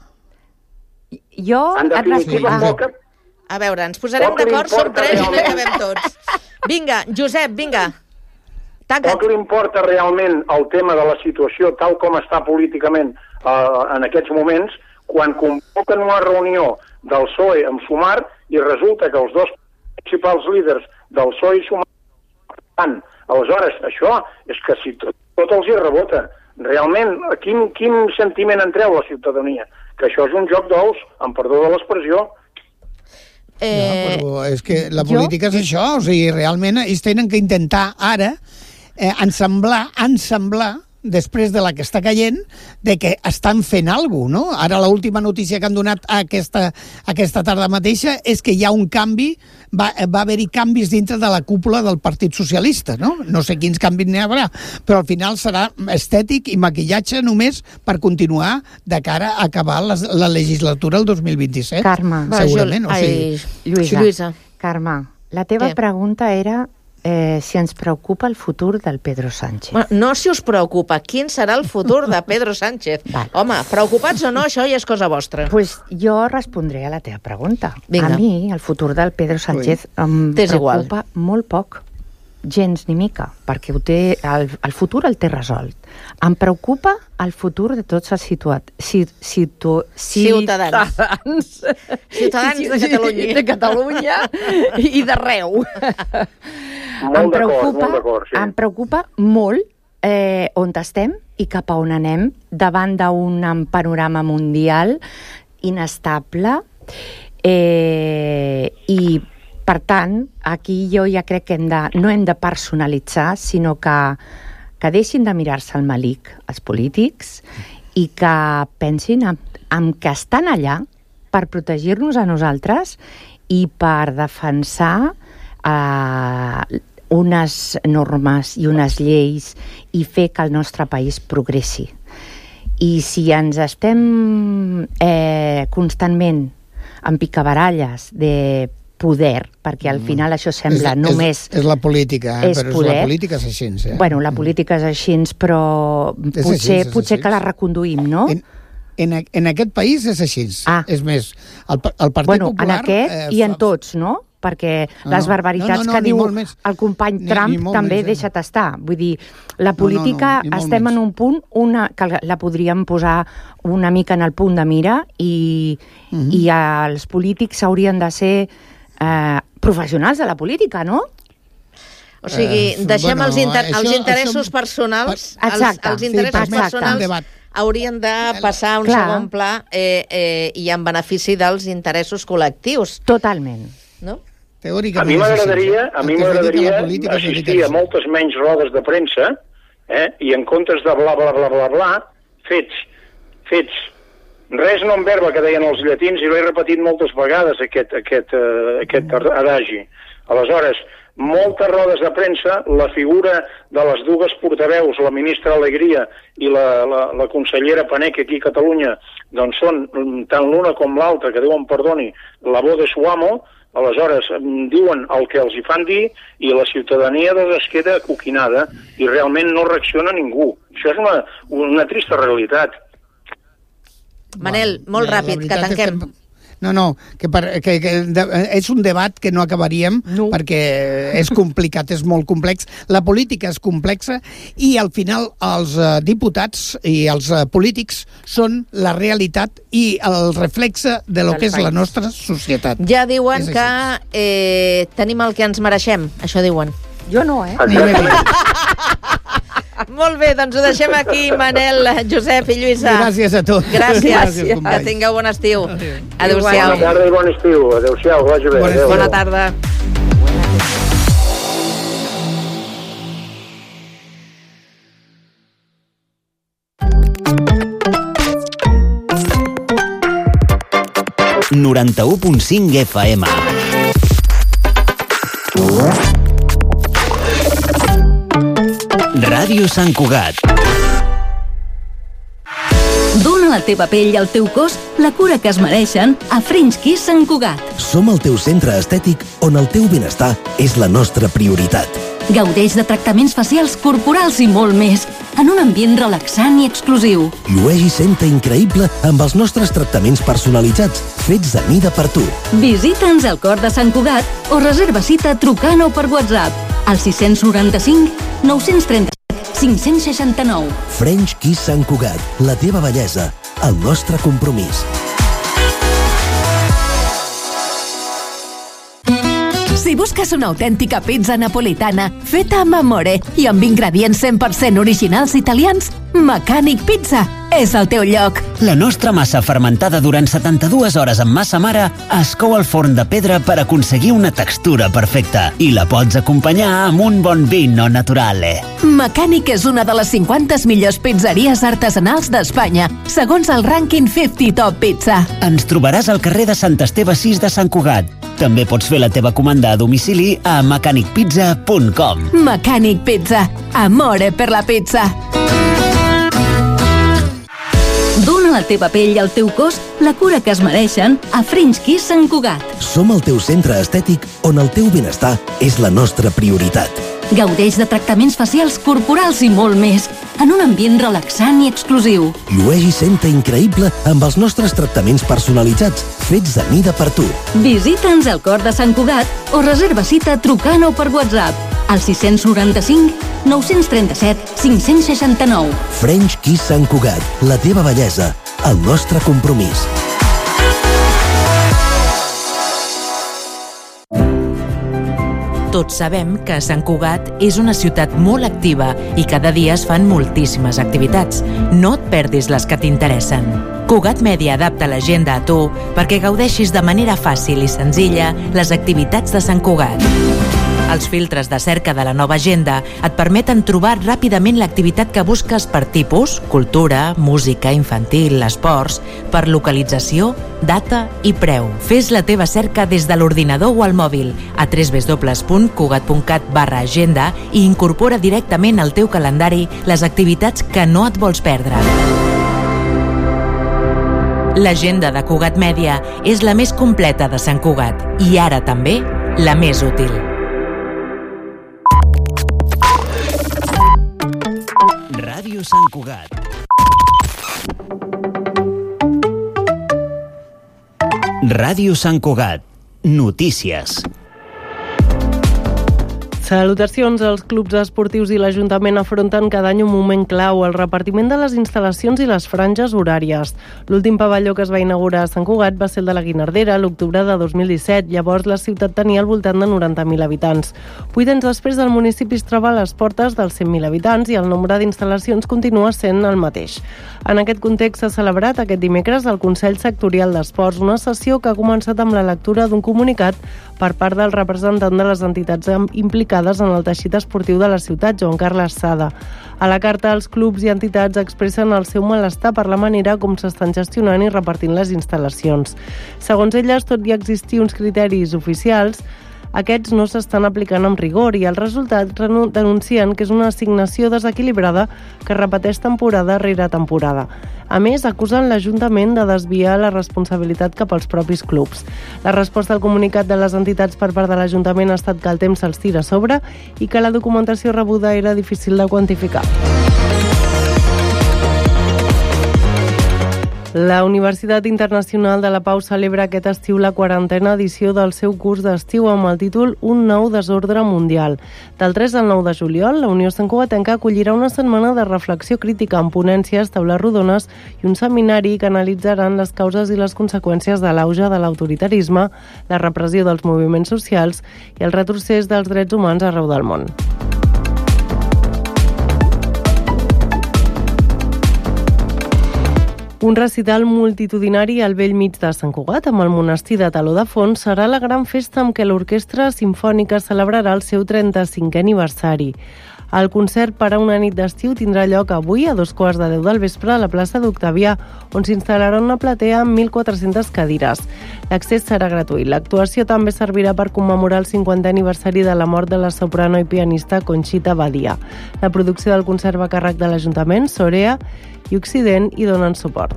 A veure, ens posarem d'acord, som tres i no hi acabem tots. Vinga, Josep, vinga. Poc li importa realment el tema de la situació tal com està políticament en aquests moments, quan convoquen una reunió del PSOE amb Sumar i resulta que els dos principals líders del PSOE i Sumar estan. Aleshores, això és que si tot els hi rebota. Realment, quin sentiment en treu la ciutadania? Que això és un joc d'ous, amb perdó de l'expressió. Però és que la política és això, o sigui, realment ells tenen que intentar ara ensamblar, després de la que està caient, de que estan fent alguna cosa, no? Ara l'última notícia que han donat aquesta tarda mateixa és que hi ha un canvi, va haver-hi canvis dintre de la cúpula del Partit Socialista, no? No sé quins canvis n'hi haurà, però al final serà estètic i maquillatge només per continuar de cara a acabar la legislatura el 2027. Carme. Segurament. Lluïsa. Carme, la teva pregunta era si ens preocupa el futur del Pedro Sánchez. Bueno, no si us preocupa, quin serà el futur de Pedro Sánchez. Home, preocupats o no, això ja és cosa vostra. Pues jo respondré a la teva pregunta. Vinga. A mi, el futur del Pedro Sánchez em preocupa molt poc, gens ni mica, perquè el futur el té resolt. Em preocupa el futur de tots els ciutadans de Catalunya i d'arreu. Em preocupa molt on estem i cap a on anem davant d'un panorama mundial inestable i, per tant, aquí jo ja crec que no hem de personalitzar, sinó que deixin de mirar-se el melic els polítics i que pensin en que estan allà per protegir-nos a nosaltres i per defensar unes normes i unes lleis i fer que el nostre país progressi. I si ens estem constantment en picabaralles de poder, perquè al final això sembla només... És la política, però poder. La política és així. Bueno, la política és així, però potser que la reconduïm, no? En aquest país és així. És més, el Partit Popular... En aquest i en tots, no? Perquè les barbaritats que diu el company Trump també deixa't estar. Vull dir, la política estem en un punt que la podríem posar una mica en el punt de mira i els polítics haurien de ser professionals de la política, no? O sigui, deixem els interessos personals, els interessos personals haurien de passar a un segon pla i en benefici dels interessos col·lectius. Totalment. No? A mi m'agradaria assistir a moltes menys rodes de premsa i en comptes de bla, bla, bla, bla, bla, fets. Res no en verba, que deien els llatins, i l'he repetit moltes vegades, aquest adagi. Aleshores, moltes rodes de premsa, la figura de les dues portaveus, la ministra Alegria i la consellera Paneque aquí a Catalunya, doncs són tant l'una com l'altra, que diuen, perdoni, la voz de su amo. Aleshores, diuen el que els hi fan dir i la ciutadania es queda acoquinada i realment no reacciona ningú. Això és una trista realitat. Manel, molt ràpid, que tanquem. Que és un debat que no acabaríem perquè és complicat, és molt complex. La política és complexa i al final els diputats i els polítics són la realitat i el reflexe de lo que és la nostra societat. Ja diuen que tenim el que ens mereixem, això diuen. Jo no, Molt bé, doncs ho deixem aquí, Manel, Josep i Lluïsa. Gràcies a tots. Gràcies. Que tingueu bon estiu. Adéu-siau. Bona tarda i bon estiu. Adéu-siau, que vagi bé. Bona tarda. ...91.5 FM. Ràdio Sant Cugat. Dóna a la teva pell i al teu cos la cura que es mereixen a French Kiss Sant Cugat. Som el teu centre estètic on el teu benestar és la nostra prioritat. Gaudeix de tractaments facials, corporals i molt més, en un ambient relaxant i exclusiu. Llueix i senta increïble amb els nostres tractaments personalitzats, fets a mida per tu. Visita'ns al cor de Sant Cugat o reserva cita trucant o per WhatsApp al 695 937 569. French Kiss Sant Cugat, la teva bellesa, el nostre compromís. Si busques una autèntica pizza napolitana feta amb amore i amb ingredients 100% originals italians, Mecànic Pizza és el teu lloc. La nostra massa fermentada durant 72 hores amb massa mare es cou al forn de pedra per aconseguir una textura perfecta i la pots acompanyar amb un bon vino naturale. Mecànic és una de les 50 millors pizzeries artesanals d'Espanya, segons el rànquing 50 Top Pizza. Ens trobaràs al carrer de Sant Esteve 6 de Sant Cugat. També pots fer la teva comanda a domicili a mecanicpizza.com. Mecànic Pizza. Amore per la pizza. Dóna a la teva pell i al teu cos la cura que es mereixen a French Kiss Sant Cugat. Som el teu centre estètic on el teu benestar és la nostra prioritat. Gaudeix de tractaments facials, corporals i molt més, en un ambient relaxant i exclusiu. Llueix i senta increïble amb els nostres tractaments personalitzats, fets a mida per tu. Visita'ns al cor de Sant Cugat o reserva cita trucant o per WhatsApp al 695 937 569. French Kiss Sant Cugat, la teva bellesa, el nostre compromís. Tots sabem que Sant Cugat és una ciutat molt activa i cada dia es fan moltíssimes activitats. No et perdis les que t'interessen. Cugat Mèdia adapta l'agenda a tu perquè gaudeixis de manera fàcil i senzilla les activitats de Sant Cugat. Els filtres de cerca de la nova agenda et permeten trobar ràpidament l'activitat que busques per tipus, cultura, música, infantil, esports, per localització, data i preu. Fes la teva cerca des de l'ordinador o al mòbil a www.cugat.cat/agenda i incorpora directament al teu calendari les activitats que no et vols perdre. L'agenda de Cugat Mèdia és la més completa de Sant Cugat i ara també la més útil. Ràdio Sant Cugat. Ràdio Sant Cugat. Notícies. Salutacions. Els clubs esportius i l'Ajuntament afronten cada any un moment clau, el repartiment de les instal·lacions i les franges horàries. L'últim pavelló que es va inaugurar a Sant Cugat va ser el de la Guinardera, l'octubre de 2017. Llavors la ciutat tenia al voltant de 90.000 habitants. 8 anys després, el municipi es troba a les portes dels 100.000 habitants i el nombre d'instal·lacions continua sent el mateix. En aquest context s'ha celebrat aquest dimecres el Consell Sectorial d'Esports, una sessió que ha començat amb la lectura d'un comunicat per part del representant de les entitats implicades en el teixit esportiu de la ciutat, Joan Carles Sada. A la carta, els clubs i entitats expressen el seu malestar per la manera com s'estan gestionant i repartint les instal·lacions. Segons elles, tot i existir uns criteris oficials, aquests no s'estan aplicant amb rigor i el resultat denuncien que és una assignació desequilibrada que repeteix temporada rere temporada. A més, acusen l'Ajuntament de desviar la responsabilitat cap als propis clubs. La resposta al comunicat de les entitats per part de l'Ajuntament ha estat que el temps se'ls tira a sobre i que la documentació rebuda era difícil de quantificar. La Universitat Internacional de la Pau celebra aquest estiu la 40a edició del seu curs d'estiu amb el títol Un nou desordre mundial. Del 3 al 9 de juliol, la Unió Santcugatenca acollirà una setmana de reflexió crítica amb ponències, taules rodones i un seminari que analitzaran les causes i les conseqüències de l'auge de l'autoritarisme, la repressió dels moviments socials i el retrocés dels drets humans arreu del món. Un recital multitudinari al bell mig de Sant Cugat, amb el monestir de Taló de Fons, serà la gran festa amb què l'Orquestra Simfònica celebrarà el seu 35è aniversari. El concert per a una nit d'estiu tindrà lloc avui a 2:15 del vespre a la plaça d'Octavià, on s'instal·larà una platea amb 1.400 cadires. L'accés serà gratuït. L'actuació també servirà per commemorar el 50è aniversari de la mort de la soprano i pianista Conxita Badia. La producció del concert va a càrrec de l'Ajuntament, Sorea i Occident hi donen suport.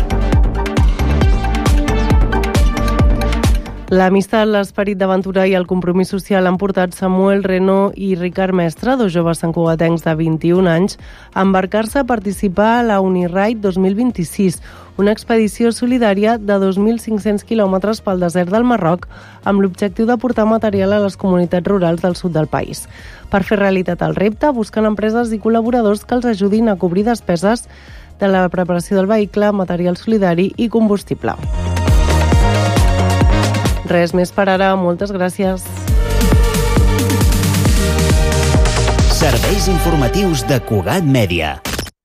L'amistat, l'esperit d'aventura i el compromís social han portat Samuel Reno i Ricard Mestre, dos joves santcugatencs de 21 anys, a embarcar-se a participar a la Uniride 2026, una expedició solidària de 2.500 quilòmetres pel desert del Marroc amb l'objectiu de portar material a les comunitats rurals del sud del país. Per fer realitat el repte, busquen empreses i col·laboradors que els ajudin a cobrir despeses de la preparació del vehicle, material solidari i combustible. Res més per ara, moltes gràcies. Serveis informatius de Cugat Mèdia.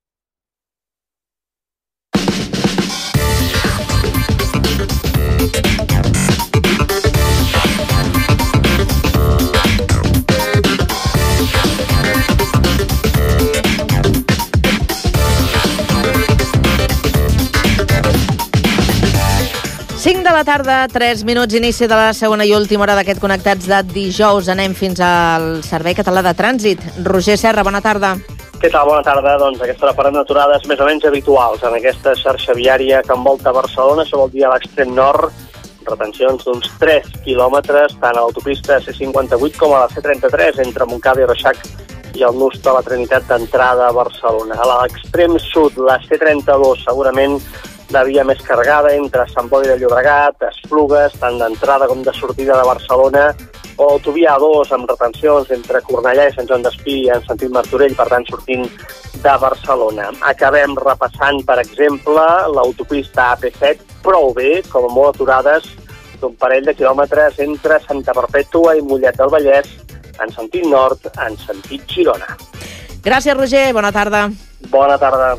De la tarda, 3 minuts, inici de la segona i última hora d'aquest Connectats de dijous. Anem fins al Servei Català de Trànsit. Roger Serra, bona tarda. Què tal? Bona tarda. Doncs aquesta hora parlem d'aturades més o menys habituals en aquesta xarxa viària que envolta Barcelona. Això vol dir a l'extrem nord, retencions d'uns 3 quilòmetres, tant a l'autopista C58 com a la C33, entre Montcada i Reixac i el nus de la Trinitat d'entrada a Barcelona. A l'extrem sud, la C32, segurament la via més carregada entre Sant Boi de Llobregat, Esplugues, tant d'entrada com de sortida de Barcelona, o autovia A2 amb retencions entre Cornellà i Sant Joan d'Espí en sentit Martorell, per tant sortint de Barcelona. Acabem repassant, per exemple, l'autopista AP7 prou bé, com a molt aturades d'un parell de quilòmetres entre Santa Perpètua i Mollet del Vallès en sentit nord, en sentit Girona. Gràcies, Roger. Bona tarda. Bona tarda.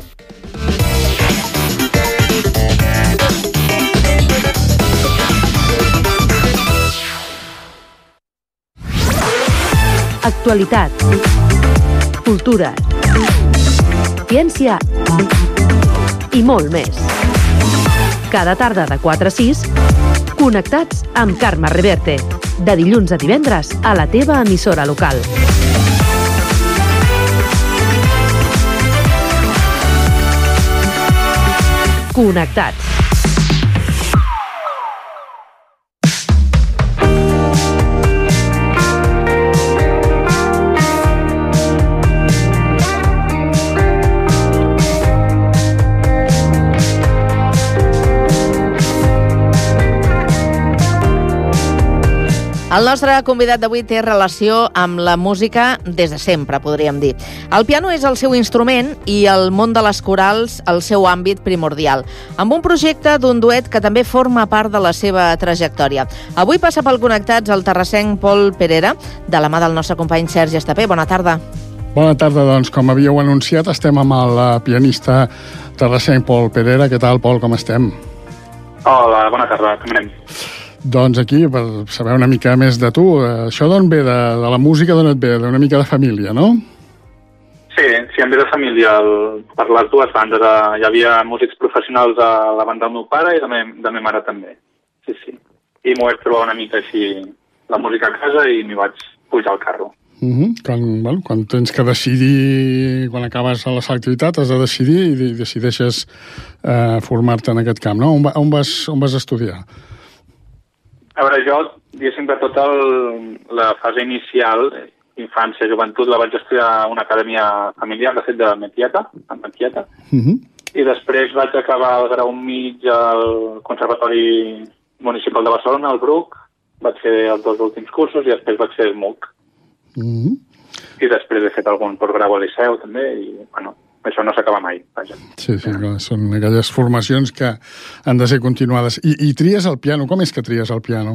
Actualitat, cultura, ciència i molt més. Cada tarda de 4 a 6, connectats amb Carme Reverte. De dilluns a divendres a la teva emissora local. Connectats. El nostre convidat d'avui té relació amb la música des de sempre, podríem dir. El piano és el seu instrument i el món de les corals el seu àmbit primordial, amb un projecte d'un duet que també forma part de la seva trajectòria. Avui passa pel Connectats el terrassenc Pol Perera, de la mà del nostre company Sergi Estapé. Bona tarda. Bona tarda, doncs, com havíeu anunciat, estem amb el pianista terrassenc Pol Perera. Què tal, Pol, com estem? Hola, bona tarda, com anem? Doncs aquí, per saber una mica més de tu, això d'on ve, de la música, d'on et ve? D'una mica de família, no? Sí, em ve de família. Per les dues bandes hi havia músics professionals a la banda del meu pare i de meva mare també. Sí. I m'ho vaig trobar una mica així, la música a casa, i m'hi vaig pujar al carro. Quan tens que decidir, quan acabes la selectivitat, has de decidir i decideixes formar-te en aquest camp, no? On vas estudiar? A veure, jo, diguéssim que tota la fase inicial, infància, joventut, la vaig estudiar a una acadèmia familiar, de fet, de Metieta, i després vaig acabar el grau mig al Conservatori Municipal de Barcelona, al Bruc, vaig fer els 2 últims cursos i després vaig fer el MUC. I després he fet algun postgrau al Liceu, també, i, bueno, això no s'acaba mai, vaja. Sí, clar, són aquelles formacions que han de ser continuades. I tries el piano? Com és que tries el piano?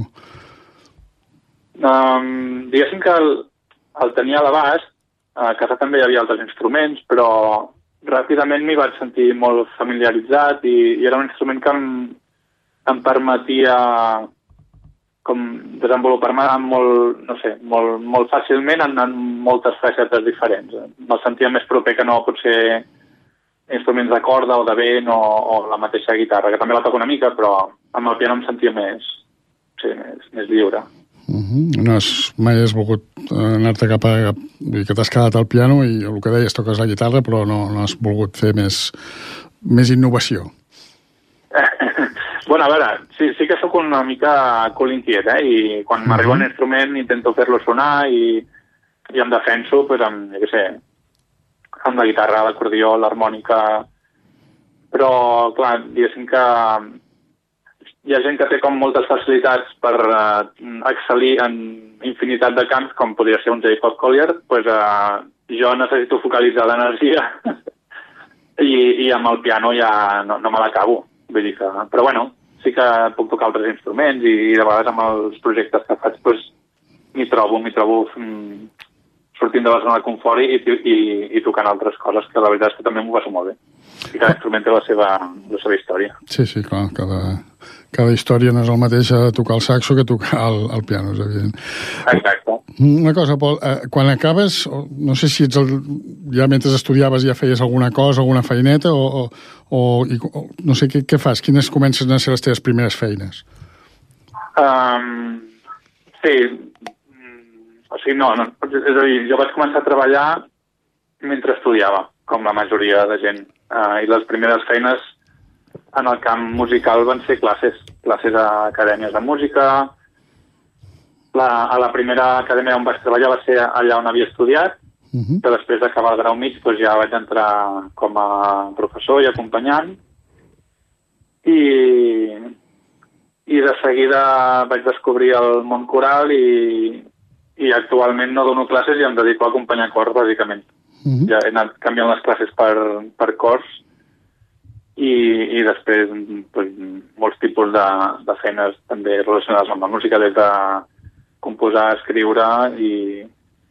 Diguéssim que el tenia a l'abast, a casa també hi havia altres instruments, però ràpidament m'hi vaig sentir molt familiaritzat i era un instrument que em permetia com desenvolupar-me molt fàcilment en moltes facetes diferents. Me'l sentia més proper que no potser instruments de corda o de vent o la mateixa guitarra, que també la toco una mica, però amb el piano em sentia més lliure. Mai has volgut anar-te cap a... Vull dir que t'has quedat al piano i el que deies, toques la guitarra, però no has volgut fer més innovació. Bueno, a veure, sí que sóc una mica cul inquiet, i quan m'arriba un instrument intento fer-lo sonar i em defenso amb la guitarra, l'acordió, l'harmònica, però, clar, diguéssim que hi ha gent que té com moltes facilitats per excel·lir en infinitat de camps, com podria ser un Jacob Collier, jo necessito focalitzar l'energia i amb el piano ja no me l'acabo. Vull dir que... Però bueno, sí que puc tocar altres instruments i de vegades amb els projectes que faig m'hi trobo sortint de la zona de confort i tocant altres coses, que la veritat és que també m'ho passo molt bé. I cada instrument té la seva història. Sí, clar, cada història no és el mateix a tocar el saxo que tocar el piano, és evident. Exacte. Una cosa, Pol, quan acabes, no sé si ja mentre estudiaves ja feies alguna cosa, alguna feineta, o no sé, què fas? Quines comencen a ser les teves primeres feines? Sí, o sigui, no, és a dir, jo vaig començar a treballar mentre estudiava, com la majoria de gent, i les primeres feines en el camp musical van ser classes a acadèmies de música. A la primera acadèmia on vaig treballar va ser allà on havia estudiat, que després d'acabar el grau mig ja vaig entrar com a professor i acompanyant, i de seguida vaig descobrir el món coral i actualment no dono classes i em dedico a acompanyar cors, bàsicament. Ja he anat canviant les classes per cors i després molts tipus de feines també relacionades amb la música, des de composar, escriure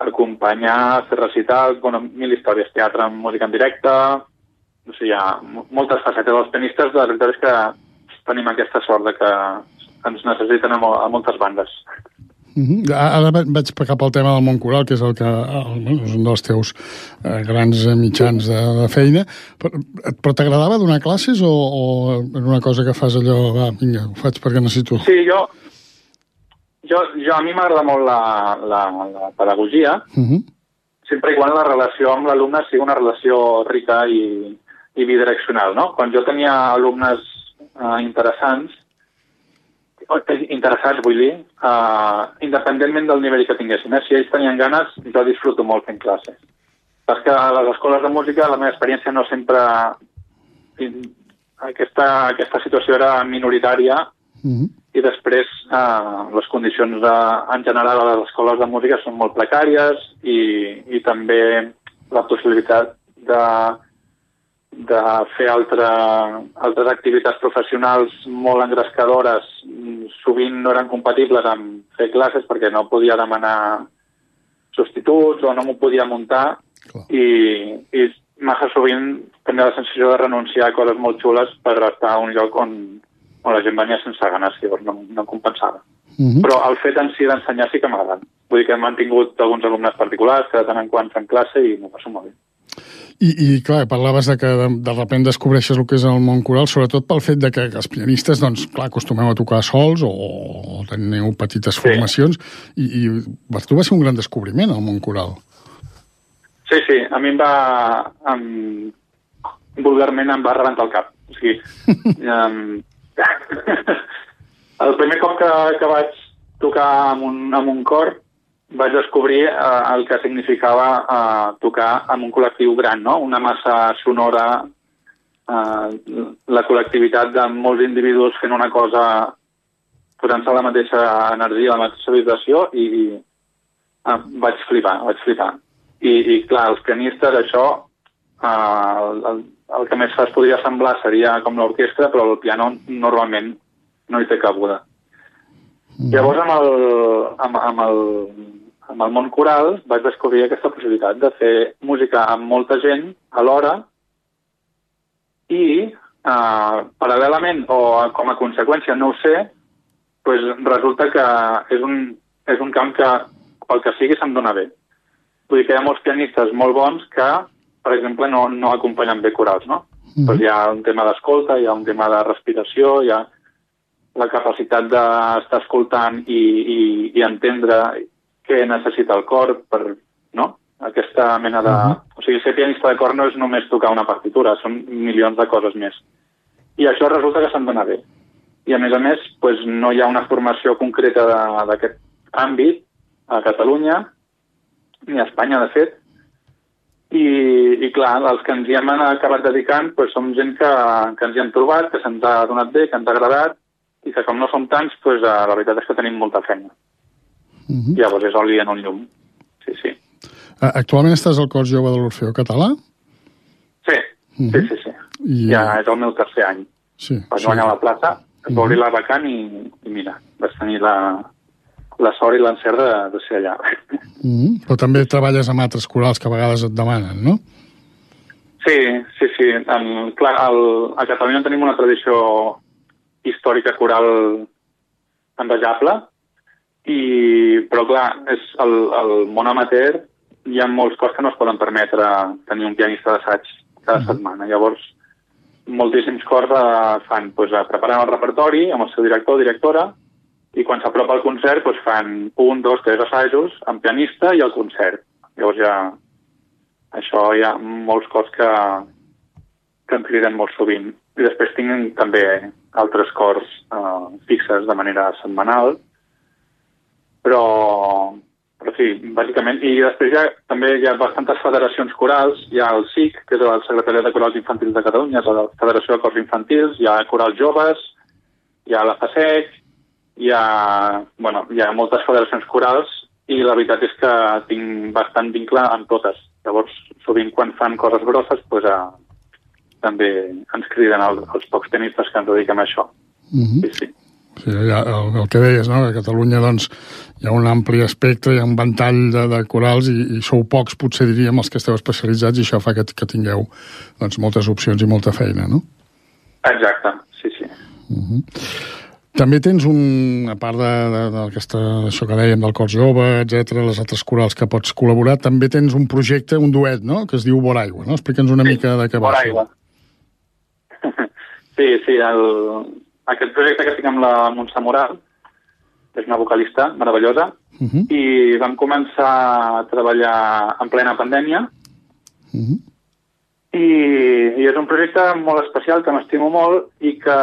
acompanyar, fer recitals, mil històries, teatre, música en directe, no sé, hi ha moltes facetes. Els pianistes, la veritat és que tenim aquesta sort de que ens necessiten a moltes bandes. Ara vaig cap al tema del món coral, que és el que és un dels teus grans mitjans de feina, però t'agradava donar classes o és una cosa que fas allò, va, vinga, ho faig perquè necessito? Sí, a mi m'agrada molt la pedagogia, sempre i quan la relació amb l'alumne sigui una relació rica i bidireccional, no? Quan jo tenia alumnes interessants, vull dir, independentment del nivell que tinguessin. Si ells tenien ganes, jo disfruto molt fent classes. Perquè a les escoles de música, la meva experiència no sempre... Aquesta situació era minoritària i després les condicions en general a les escoles de música són molt precàries i també la possibilitat de fer altres activitats professionals molt engrescadores sovint no eren compatibles amb fer classes perquè no podia demanar substituts o no m'ho podia muntar i massa sovint tenia la sensació de renunciar a coses molt xules per estar a un lloc on la gent venia sense ganes, llavors no compensava. Però el fet en si d'ensenyar sí que m'agrada. Vull dir que hem mantingut alguns alumnes particulars que de tant en quant fem classe i m'ho passo molt bé. I clar, parlaves de que de sobte descobreixes el que és el món coral, sobretot pel fet de que els pianistes, doncs, clar, acostumeu a tocar sols o teniu petites formacions i per tu va ser un gran descobriment, el món coral. Sí, a mi vulgarment em va rebentar el cap. O sigui, el primer cop que vaig tocar amb un cor vaig descobrir el que significava tocar amb un col·lectiu gran, no? Una massa sonora, la col·lectivitat de molts individus fent una cosa, posant-se la mateixa energia, la mateixa vibració i vaig flipar. I clar, els pianistes, això, el que més es podria semblar seria com l'orquestra, però el piano normalment no hi té cabuda. Llavors, amb el món coral vaig descobrir aquesta possibilitat de fer música amb molta gent alhora i paral·lelament o com a conseqüència, no ho sé, doncs resulta que és un camp que pel que sigui se'm dona bé. Vull dir que hi ha molts pianistes molt bons que, per exemple, no acompanyen bé corals, no? Doncs hi ha un tema d'escolta, hi ha un tema de respiració, hi ha la capacitat d'estar escoltant i entendre què necessita el cor per, no? Aquesta mena de... O sigui, ser pianista de cor no és només tocar una partitura, són milions de coses més. I això resulta que se'n dona bé. I a més, doncs, no hi ha una formació concreta d'aquest àmbit a Catalunya, ni a Espanya, de fet. I clar, els que ens hi hem acabat dedicant doncs, som gent que ens hi hem trobat, que se'ns ha donat bé, que ens ha agradat, i que com no som tants, doncs, la veritat és que tenim molta feina. Llavors és oli en un llum. Sí. Actualment estàs al Cor Jove de l'Orfeó Català? Sí. Ja és el meu tercer any. Vaig guanyar la plaça, es va obrir la vacant i mira, vaig tenir la sort i l'encert de ser allà. Però també treballes amb altres corals que a vegades et demanen, no? Sí. Clar, a Catalunya tenim una tradició històrica coral envejable, però clar, és el món amateur, hi ha molts cors que no es poden permetre tenir un pianista d'assaig cada setmana. Llavors, moltíssims cors preparen el repertori amb el seu director o directora i quan s'apropa el concert fan 1, 2, 3 assajos amb pianista i el concert. Llavors hi ha molts cors que em criden molt sovint. I després tinc també altres cors fixes de manera setmanal, però sí, bàsicament. I després també hi ha bastantes federacions corals. Hi ha el SIC, que és el Secretariat de Corals Infantils de Catalunya, és la Federació de Cors Infantils, hi ha Corals Joves, hi ha la FASEC, hi ha moltes federacions corals i la veritat és que tinc bastant vincle amb totes. Llavors, sovint quan fan coses grosses, també ens criden els pocs pianistes que ens dediquem a això. Sí. Sí, el que deies, no? Que a Catalunya doncs, hi ha un ampli espectre, hi ha un ventall de corals i sou pocs, potser diríem, els que esteu especialitzats, i això fa que tingueu doncs, moltes opcions i molta feina, no? Exacte, sí. També tens a part d'això que dèiem del Cor Jove, etc, les altres corals que pots col·laborar, també tens un projecte, un duet, no?, que es diu Boraigua, no? Explica'ns una mica de què va ser. Boraigua. Sí, aquest projecte que tinc amb la Montse Moral, és una vocalista meravellosa, i vam començar a treballar en plena pandèmia, i és un projecte molt especial, que m'estimo molt, i que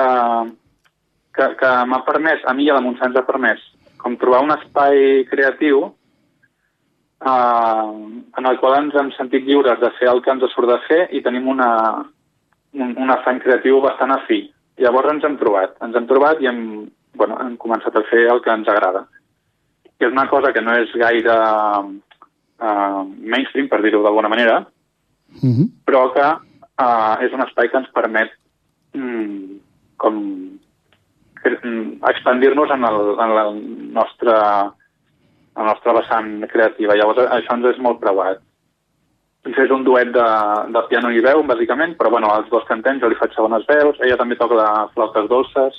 m'ha permès, a mi i a la Montse ens ha permès, com trobar un espai creatiu en el qual ens hem sentit lliures de fer el que ens surt de fer i tenim un afany creatiu bastant afí. Llavors ens hem trobat i hem començat a fer el que ens agrada. Que és una cosa que no és gaire mainstream, per dir-ho d'alguna manera, però que és un espai que ens permet com expandir-nos en la nostra vessant creativa. Llavors això ens és molt preuat. És un duet de piano i veu, bàsicament, però els dos cantem, jo li faig segones veus, ella també toca les flautes dolces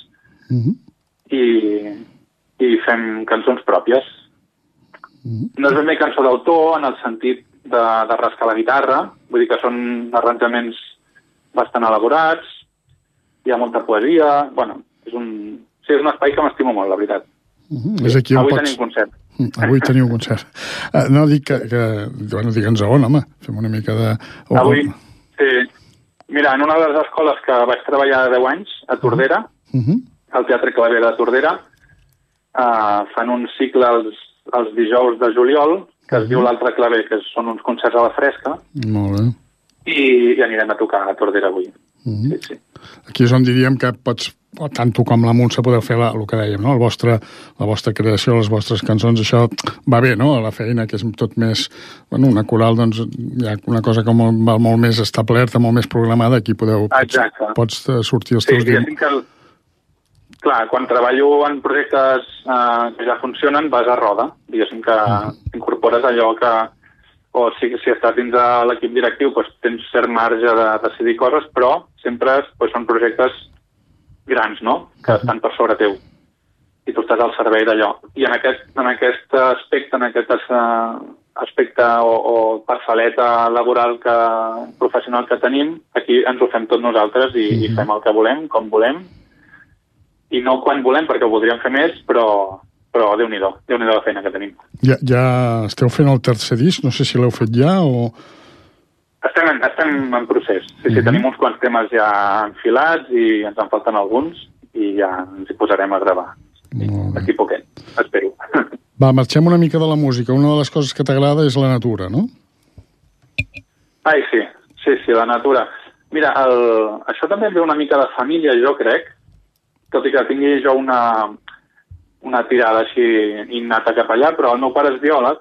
i fem cançons pròpies. No és ben bé cançó d'autor en el sentit de rascar la guitarra, vull dir que són arranjaments bastant elaborats, hi ha molta poesia, és un espai que m'estimo molt, la veritat. Avui tenim concert. Avui teniu concert. No, dic digue'ns on, home. Fem una mica de... Avui, sí. Mira, en una de les escoles que vaig treballar 10 anys, a Tordera, al Teatre Claver de Tordera, fan un cicle els dijous de juliol, que es diu l'Altre Claver, que són uns concerts a la fresca. Molt bé. I anirem a tocar a Tordera avui. Sí. Aquí és on diríem que pots, tant tu com la Montse, podeu fer el que dèiem, no? La vostra creació, les vostres cançons, això va bé, no? A la feina, que és tot més... una coral, doncs, hi ha una cosa que va molt més establerta, molt més programada, aquí pots sortir els teus... Sí, clar, quan treballo en projectes que ja funcionen, vas a roda. Diguéssim que incorpores allò que... O si estàs dins de l'equip directiu, tens cert marge de decidir coses, però sempre són projectes grans, no?, que estan per sobre teu. I tu estàs al servei d'allò. I en aquest aspecte o parcel·leta laboral professional que tenim, aquí ens ho fem tot nosaltres i fem el que volem, com volem, i no quan volem, perquè ho voldríem fer més, però Déu-n'hi-do la feina que tenim. Ja esteu fent el tercer disc? No sé si l'heu fet ja o... Estem en procés. Sí, tenim uns quants temes ja enfilats i ens en falten alguns i ja ens hi posarem a gravar. Aquí poquet, espero. Va, marxem una mica de la música. Una de les coses que t'agrada és la natura, no? Ai, sí, la natura. Mira, això també ve una mica de família, jo crec, tot i que tingui jo una tirada així innata cap allà, però el meu pare és biòleg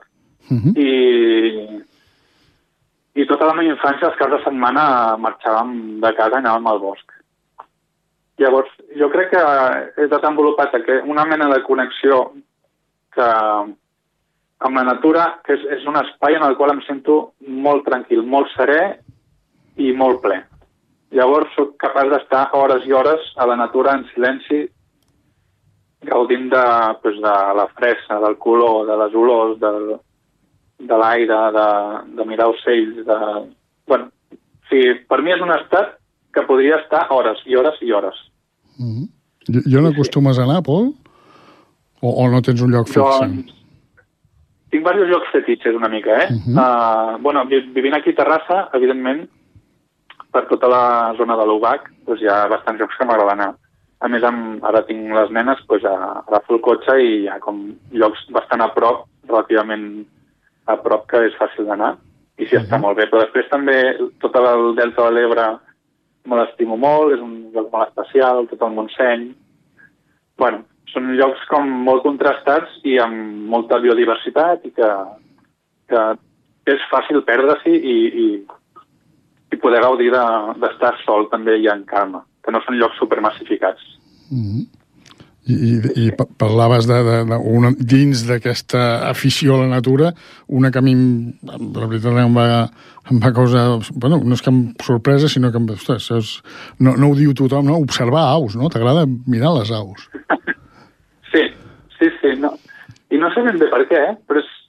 i tota la meva infància, els caps de setmana, marxàvem de casa i anàvem al bosc. Llavors, jo crec que he desenvolupat una mena de connexió amb la natura, que és un espai en el qual em sento molt tranquil, molt serè i molt ple. Llavors, soc capaç d'estar hores i hores a la natura en silenci, gaudint de la fressa, del color, de les olors, de l'aire, de mirar ocells. Per mi és un estat que podria estar hores i hores i hores. I on acostumes a anar, Pol? O no tens un lloc fix? Tinc diversos llocs fetitxes una mica, vivint aquí a Terrassa, evidentment, per tota la zona de l'Ubac, hi ha bastants llocs que m'agrada anar. A més, ara tinc les nenes, agafo el cotxe i hi ha com llocs bastant a prop, relativament a prop, que és fàcil d'anar, i sí, està molt bé. Però després també tot el Delta de l'Ebre me l'estimo molt, és un lloc molt especial, tot el Montseny. Són llocs com molt contrastats i amb molta biodiversitat i que és fàcil perdre-s'hi i poder gaudir d'estar sol també i en calma, que no són llocs supermassificats. I parlaves dins d'aquesta afició a la natura, una que a mi, la veritat, em va causar... Bueno, no és que em sorpresa, sinó que, ostres, no ho diu tothom, no? Observar aus, no? T'agrada mirar les aus. Sí, no. I no sé ben bé per què, però és...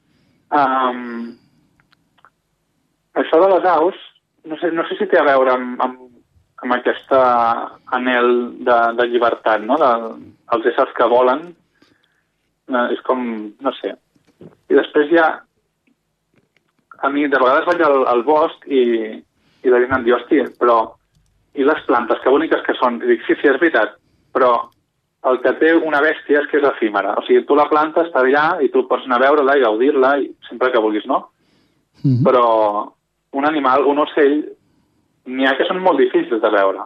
Això de les aus, no sé si té a veure amb aquesta anhel de llibertat, no? Els éssers que volen, és com, no sé. I després ja, a mi de vegades vaig al bosc i de dir, em diu, hòstia, però i les plantes, que boniques que són? I dic, sí, és veritat, però el que té una bèstia és que és efímera. O sigui, tu la planta està allà i tu pots anar a veure-la i gaudir-la sempre que vulguis, no? Però un animal, un ocell, n'hi ha que són molt difícils de veure.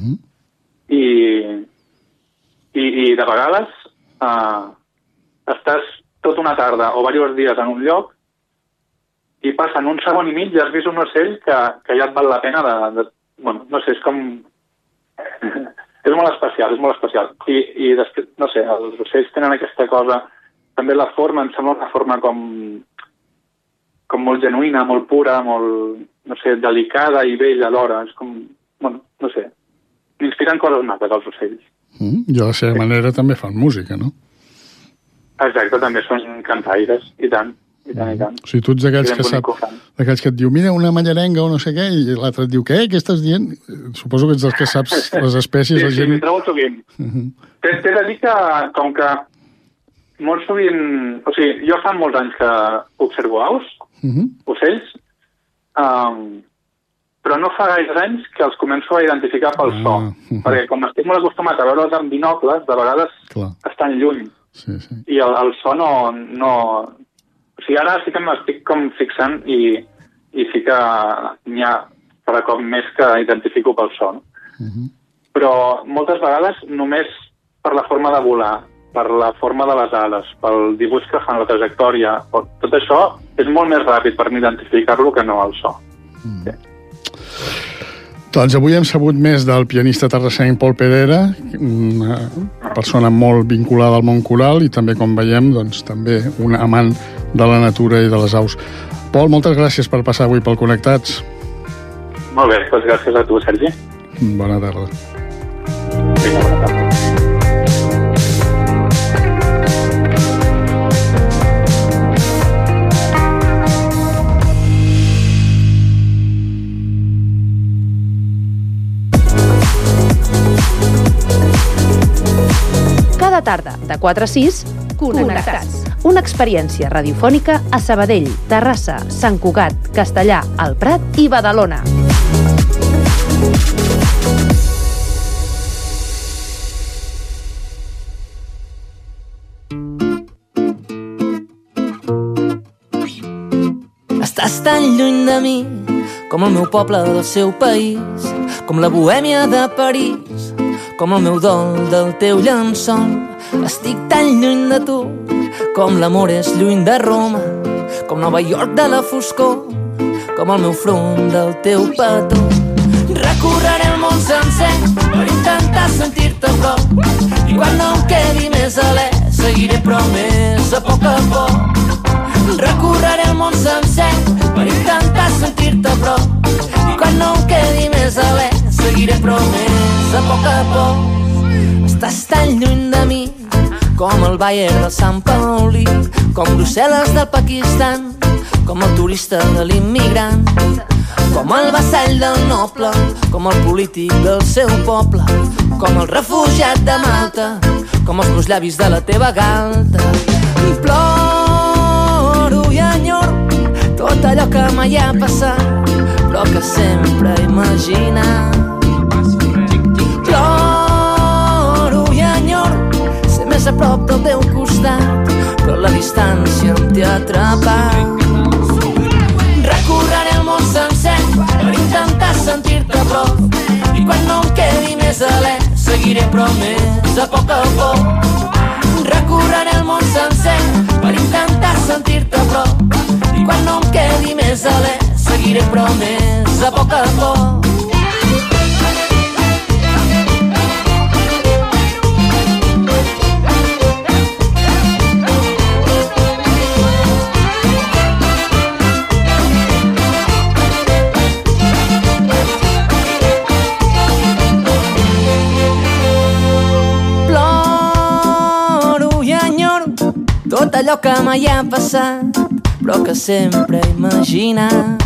I de vegades estàs tota una tarda o diversos dies en un lloc i passen un segon i mig i has vist un ocell que ja et val la pena bueno, no sé, és com... és molt especial, és molt especial. I després, no sé, els ocells tenen aquesta cosa... També la forma, em sembla una forma com molt genuïna, molt pura, molt, no sé, delicada i bella alhora. És com, bueno, no sé, m'inspiren coses maques els ocells. I a la seva manera també fan música, no? Exacte, també són cantaires, i tant. O sigui, tu ets d'aquells que et diu, mira, una mallarenga o no sé què, i l'altre et diu, què estàs dient? Suposo que ets dels que saps les espècies. Sí, m'hi trobo sovint. T'he de dir que, com que molt sovint... O sigui, jo fa molts anys que observo aus, ocells, però no fa gaires anys que els començo a identificar pel so. Perquè com estic molt acostumat a veure'ls amb binocles, de vegades estan lluny. I el so no... O sigui, ara sí que m'estic com fixant i sí que n'hi ha cada cop més que identifico pel so. Però moltes vegades només per la forma de volar, per la forma de les ales, pel dibuix que fan, la trajectòria, tot això és molt més ràpid per mi identificar-lo que no el so. Doncs avui hem sabut més del pianista terrassenc Pol Pedrera, una persona molt vinculada al món coral i també, com veiem, doncs, també un amant de la natura i de les aus. Pol, moltes gràcies per passar avui pel Connectats. Molt bé, doncs gràcies a tu, Sergi. Bona tarda. Vinga, bona tarda. Cada tarda, de 4 a 6, Connectats. Una experiència radiofònica a Sabadell, Terrassa, Sant Cugat, Castellà, El Prat i Badalona. Estàs tan lluny de mi com el meu poble del seu país, com la bohèmia de París, com el meu dol del teu llençol. Estic tan lluny de tu com l'amor és lluny de Roma, com Nova York de la foscor, com el meu front del teu petó. Recorreré el món sencer per intentar sentir-te a prop, i quan no em quedi més alè seguiré però més a poc. Recorreré el món sencer per intentar sentir-te a prop, i quan no em quedi més alè seguiré però més a poc. Estàs tan lluny de mi com el Bayern del Sant Pauli, com Brussel·les del Pakistan, com el turista de l'immigrant, com el vassall del noble, com el polític del seu poble, com el refugiat de Malta, com els meus llavis de la teva galta. Ploro i enyoro tot allò que mai ha passat, però que sempre he imaginat. Ploro i enyoro ser més a prop del teu costat, però la distància em té atrapat. Recorreré el món sencer per intentar sentir-te a prop, i quan no em quedi més alè seguiré però més a poc. Recorreré el món sencer per intentar sentir-te a prop, i quan no em quedi més alè seguiré però més a poc. d'allò que mai ha passat, però que sempre he imaginat.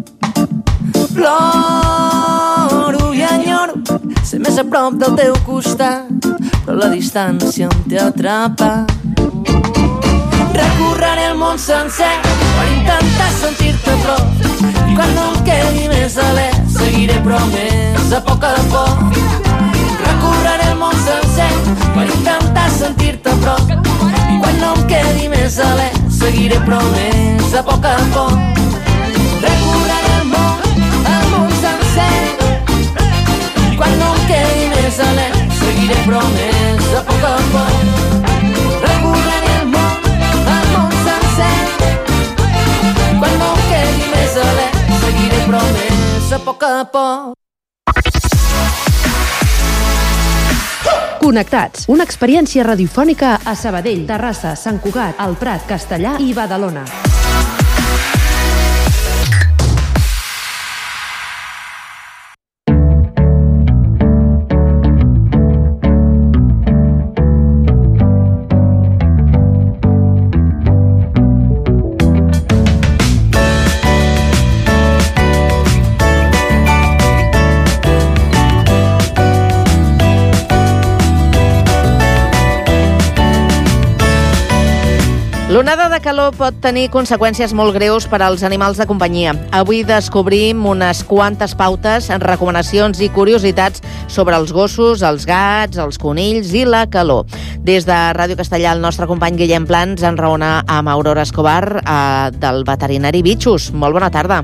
Ploro i enyoro ser més a prop del teu costat, però la distància em té atrapat. Recorreré el món sencer per intentar sentir-te a prop, i quan no em quedi més alè seguiré però més a poc. Recorreré el món sencer per intentar sentir-te a prop, i quan no em quedi més alè seguiré però més a poc. Recorreré el món sencer, i quan no em quedi més alè seguiré però més a poc. Recorreré el món sencer, i quan no em quedi més alè seguiré però més a poc. Connectats, una experiència radiofònica a Sabadell, Terrassa, Sant Cugat, El Prat, Castellar i Badalona. L'onada de calor pot tenir conseqüències molt greus per als animals de companyia. Avui descobrim unes quantes pautes, recomanacions i curiositats sobre els gossos, els gats, els conills i la calor. Des de Ràdio Castellà, el nostre company Guillem Plans en reúna amb Aurora Escobar, del veterinari Bitxos. Molt bona tarda.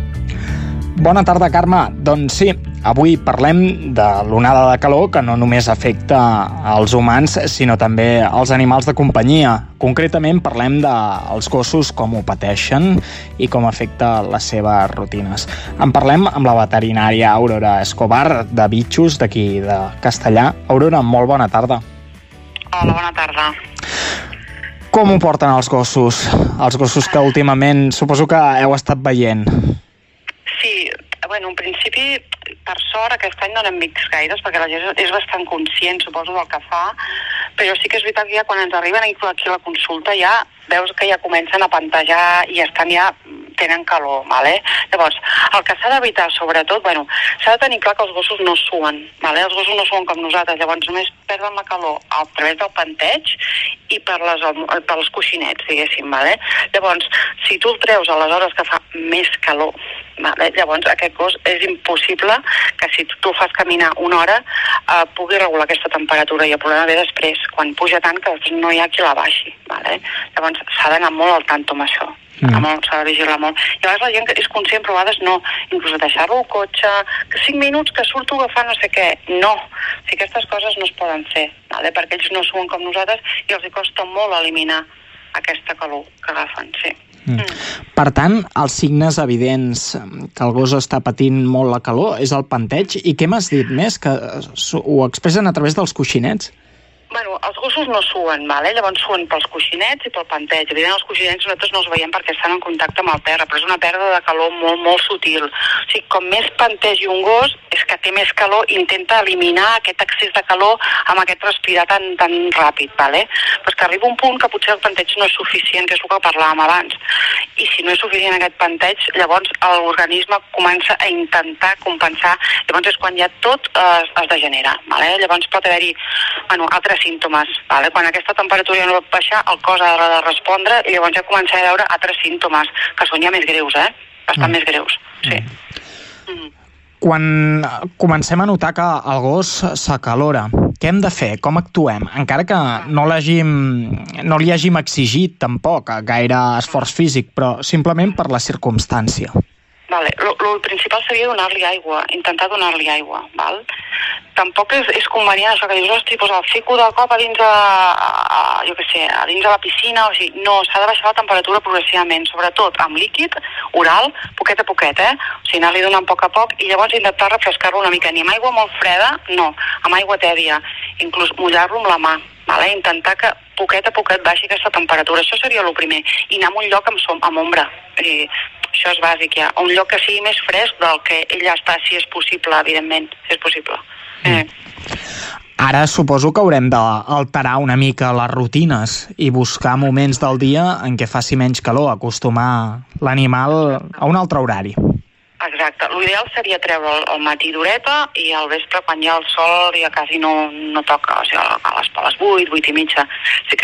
Bona tarda, Carme. Doncs sí, avui parlem de l'onada de calor que no només afecta als humans, sinó també als animals de companyia. Concretament parlem dels gossos, com ho pateixen i com afecta les seves rutines. En parlem amb la veterinària Aurora Escobar, de Bitxos, d'aquí de Castellà. Aurora, molt bona tarda. Hola, bona tarda. Com ho porten els gossos? Els gossos que últimament suposo que heu estat veient. Sí, bueno, en principi, per sort, aquest any no n'hem vist gaires, perquè la gent és bastant conscient, suposo, del que fa, però sí que és veritat que ja quan ens arriben aquí a la consulta ja veus que ja comencen a pantejar i tenen calor, vale? Llavors, el que s'ha d'evitar, sobretot, s'ha de tenir clar que els gossos no suen, vale? Els gossos no suen com nosaltres, llavors només perden la calor a través del panteig i per els coixinets, diguéssim, vale? Llavors, si tu el treus a les hores que fa més calor, vale? Llavors aquest gos és impossible que si tu el fas caminar una hora pugui regular aquesta temperatura, i el problema ve després, quan puja tant que no hi ha qui la baixi, vale? Llavors s'ha d'anar molt al tanto amb això. S'ha de vigilar molt. I a vegades la gent que és conscient, però a vegades no. Inclús deixar-lo al cotxe, que 5 minuts que surto a agafar no sé què. No. O sigui, aquestes coses no es poden fer, vale? Perquè ells no suen com nosaltres i els costa molt eliminar aquesta calor que agafen, sí. Per tant, els signes evidents que el gos està patint molt la calor és el panteig. I què m'has dit més? Que ho expressen a través dels coixinets? Bueno, els gossos no suen, vale? Llavors suen pels coixinets i pel panteig. Evidentment, els coixinets nosaltres no els veiem perquè estan en contacte amb el terra, però és una pèrdua de calor molt, molt sutil. O sigui, com més pantegi un gos, és que té més calor, intenta eliminar aquest excés de calor amb aquest respirar tan ràpid, vale? Però és que arriba un punt que potser el panteig no és suficient, que és el que parlàvem abans. I si no és suficient aquest panteig, llavors l'organisme comença a intentar compensar. Llavors és quan ja tot es degenera, vale? Llavors pot haver-hi, altres símptomes, vale? Quan aquesta temperatura ja no pot baixar, el cos ha de respondre i llavors ja començarà a veure altres símptomes, que són ja més greus, bastant més greus, sí. Quan comencem a notar que el gos s'acalora, què hem de fer? Com actuem? Encara que no li hàgim exigit tampoc gaire esforç físic, però simplement per la circumstància. Vale. El principal seria donar-li aigua, intentar donar-li aigua, val? Tampoc és convenient això que dius, hosti, doncs el fico de cop a dins a dins de la piscina, o sigui, no, s'ha de baixar la temperatura progressivament, sobretot amb líquid, oral, poquet a poquet, O sigui, anar-li donant a poc, i llavors intentar refrescar-lo una mica, ni amb aigua molt freda, no, amb aigua tèbia, inclús mullar-lo amb la mà, vale? Intentar que poquet a poquet baixi aquesta temperatura, això seria el primer, i anar a un lloc amb ombra, això és bàsic ja, un lloc que sigui més fresc del que ell està, si és possible, evidentment, si és possible. Ara suposo que haurem d'alterar una mica les rutines i buscar moments del dia en què faci menys calor, acostumar l'animal a un altre horari. Exacte. L'ideal seria treure el matí d'horeta i al vespre, quan ja el sol ja quasi no toca, o sigui, a les 8, 8 i mitja. Sí que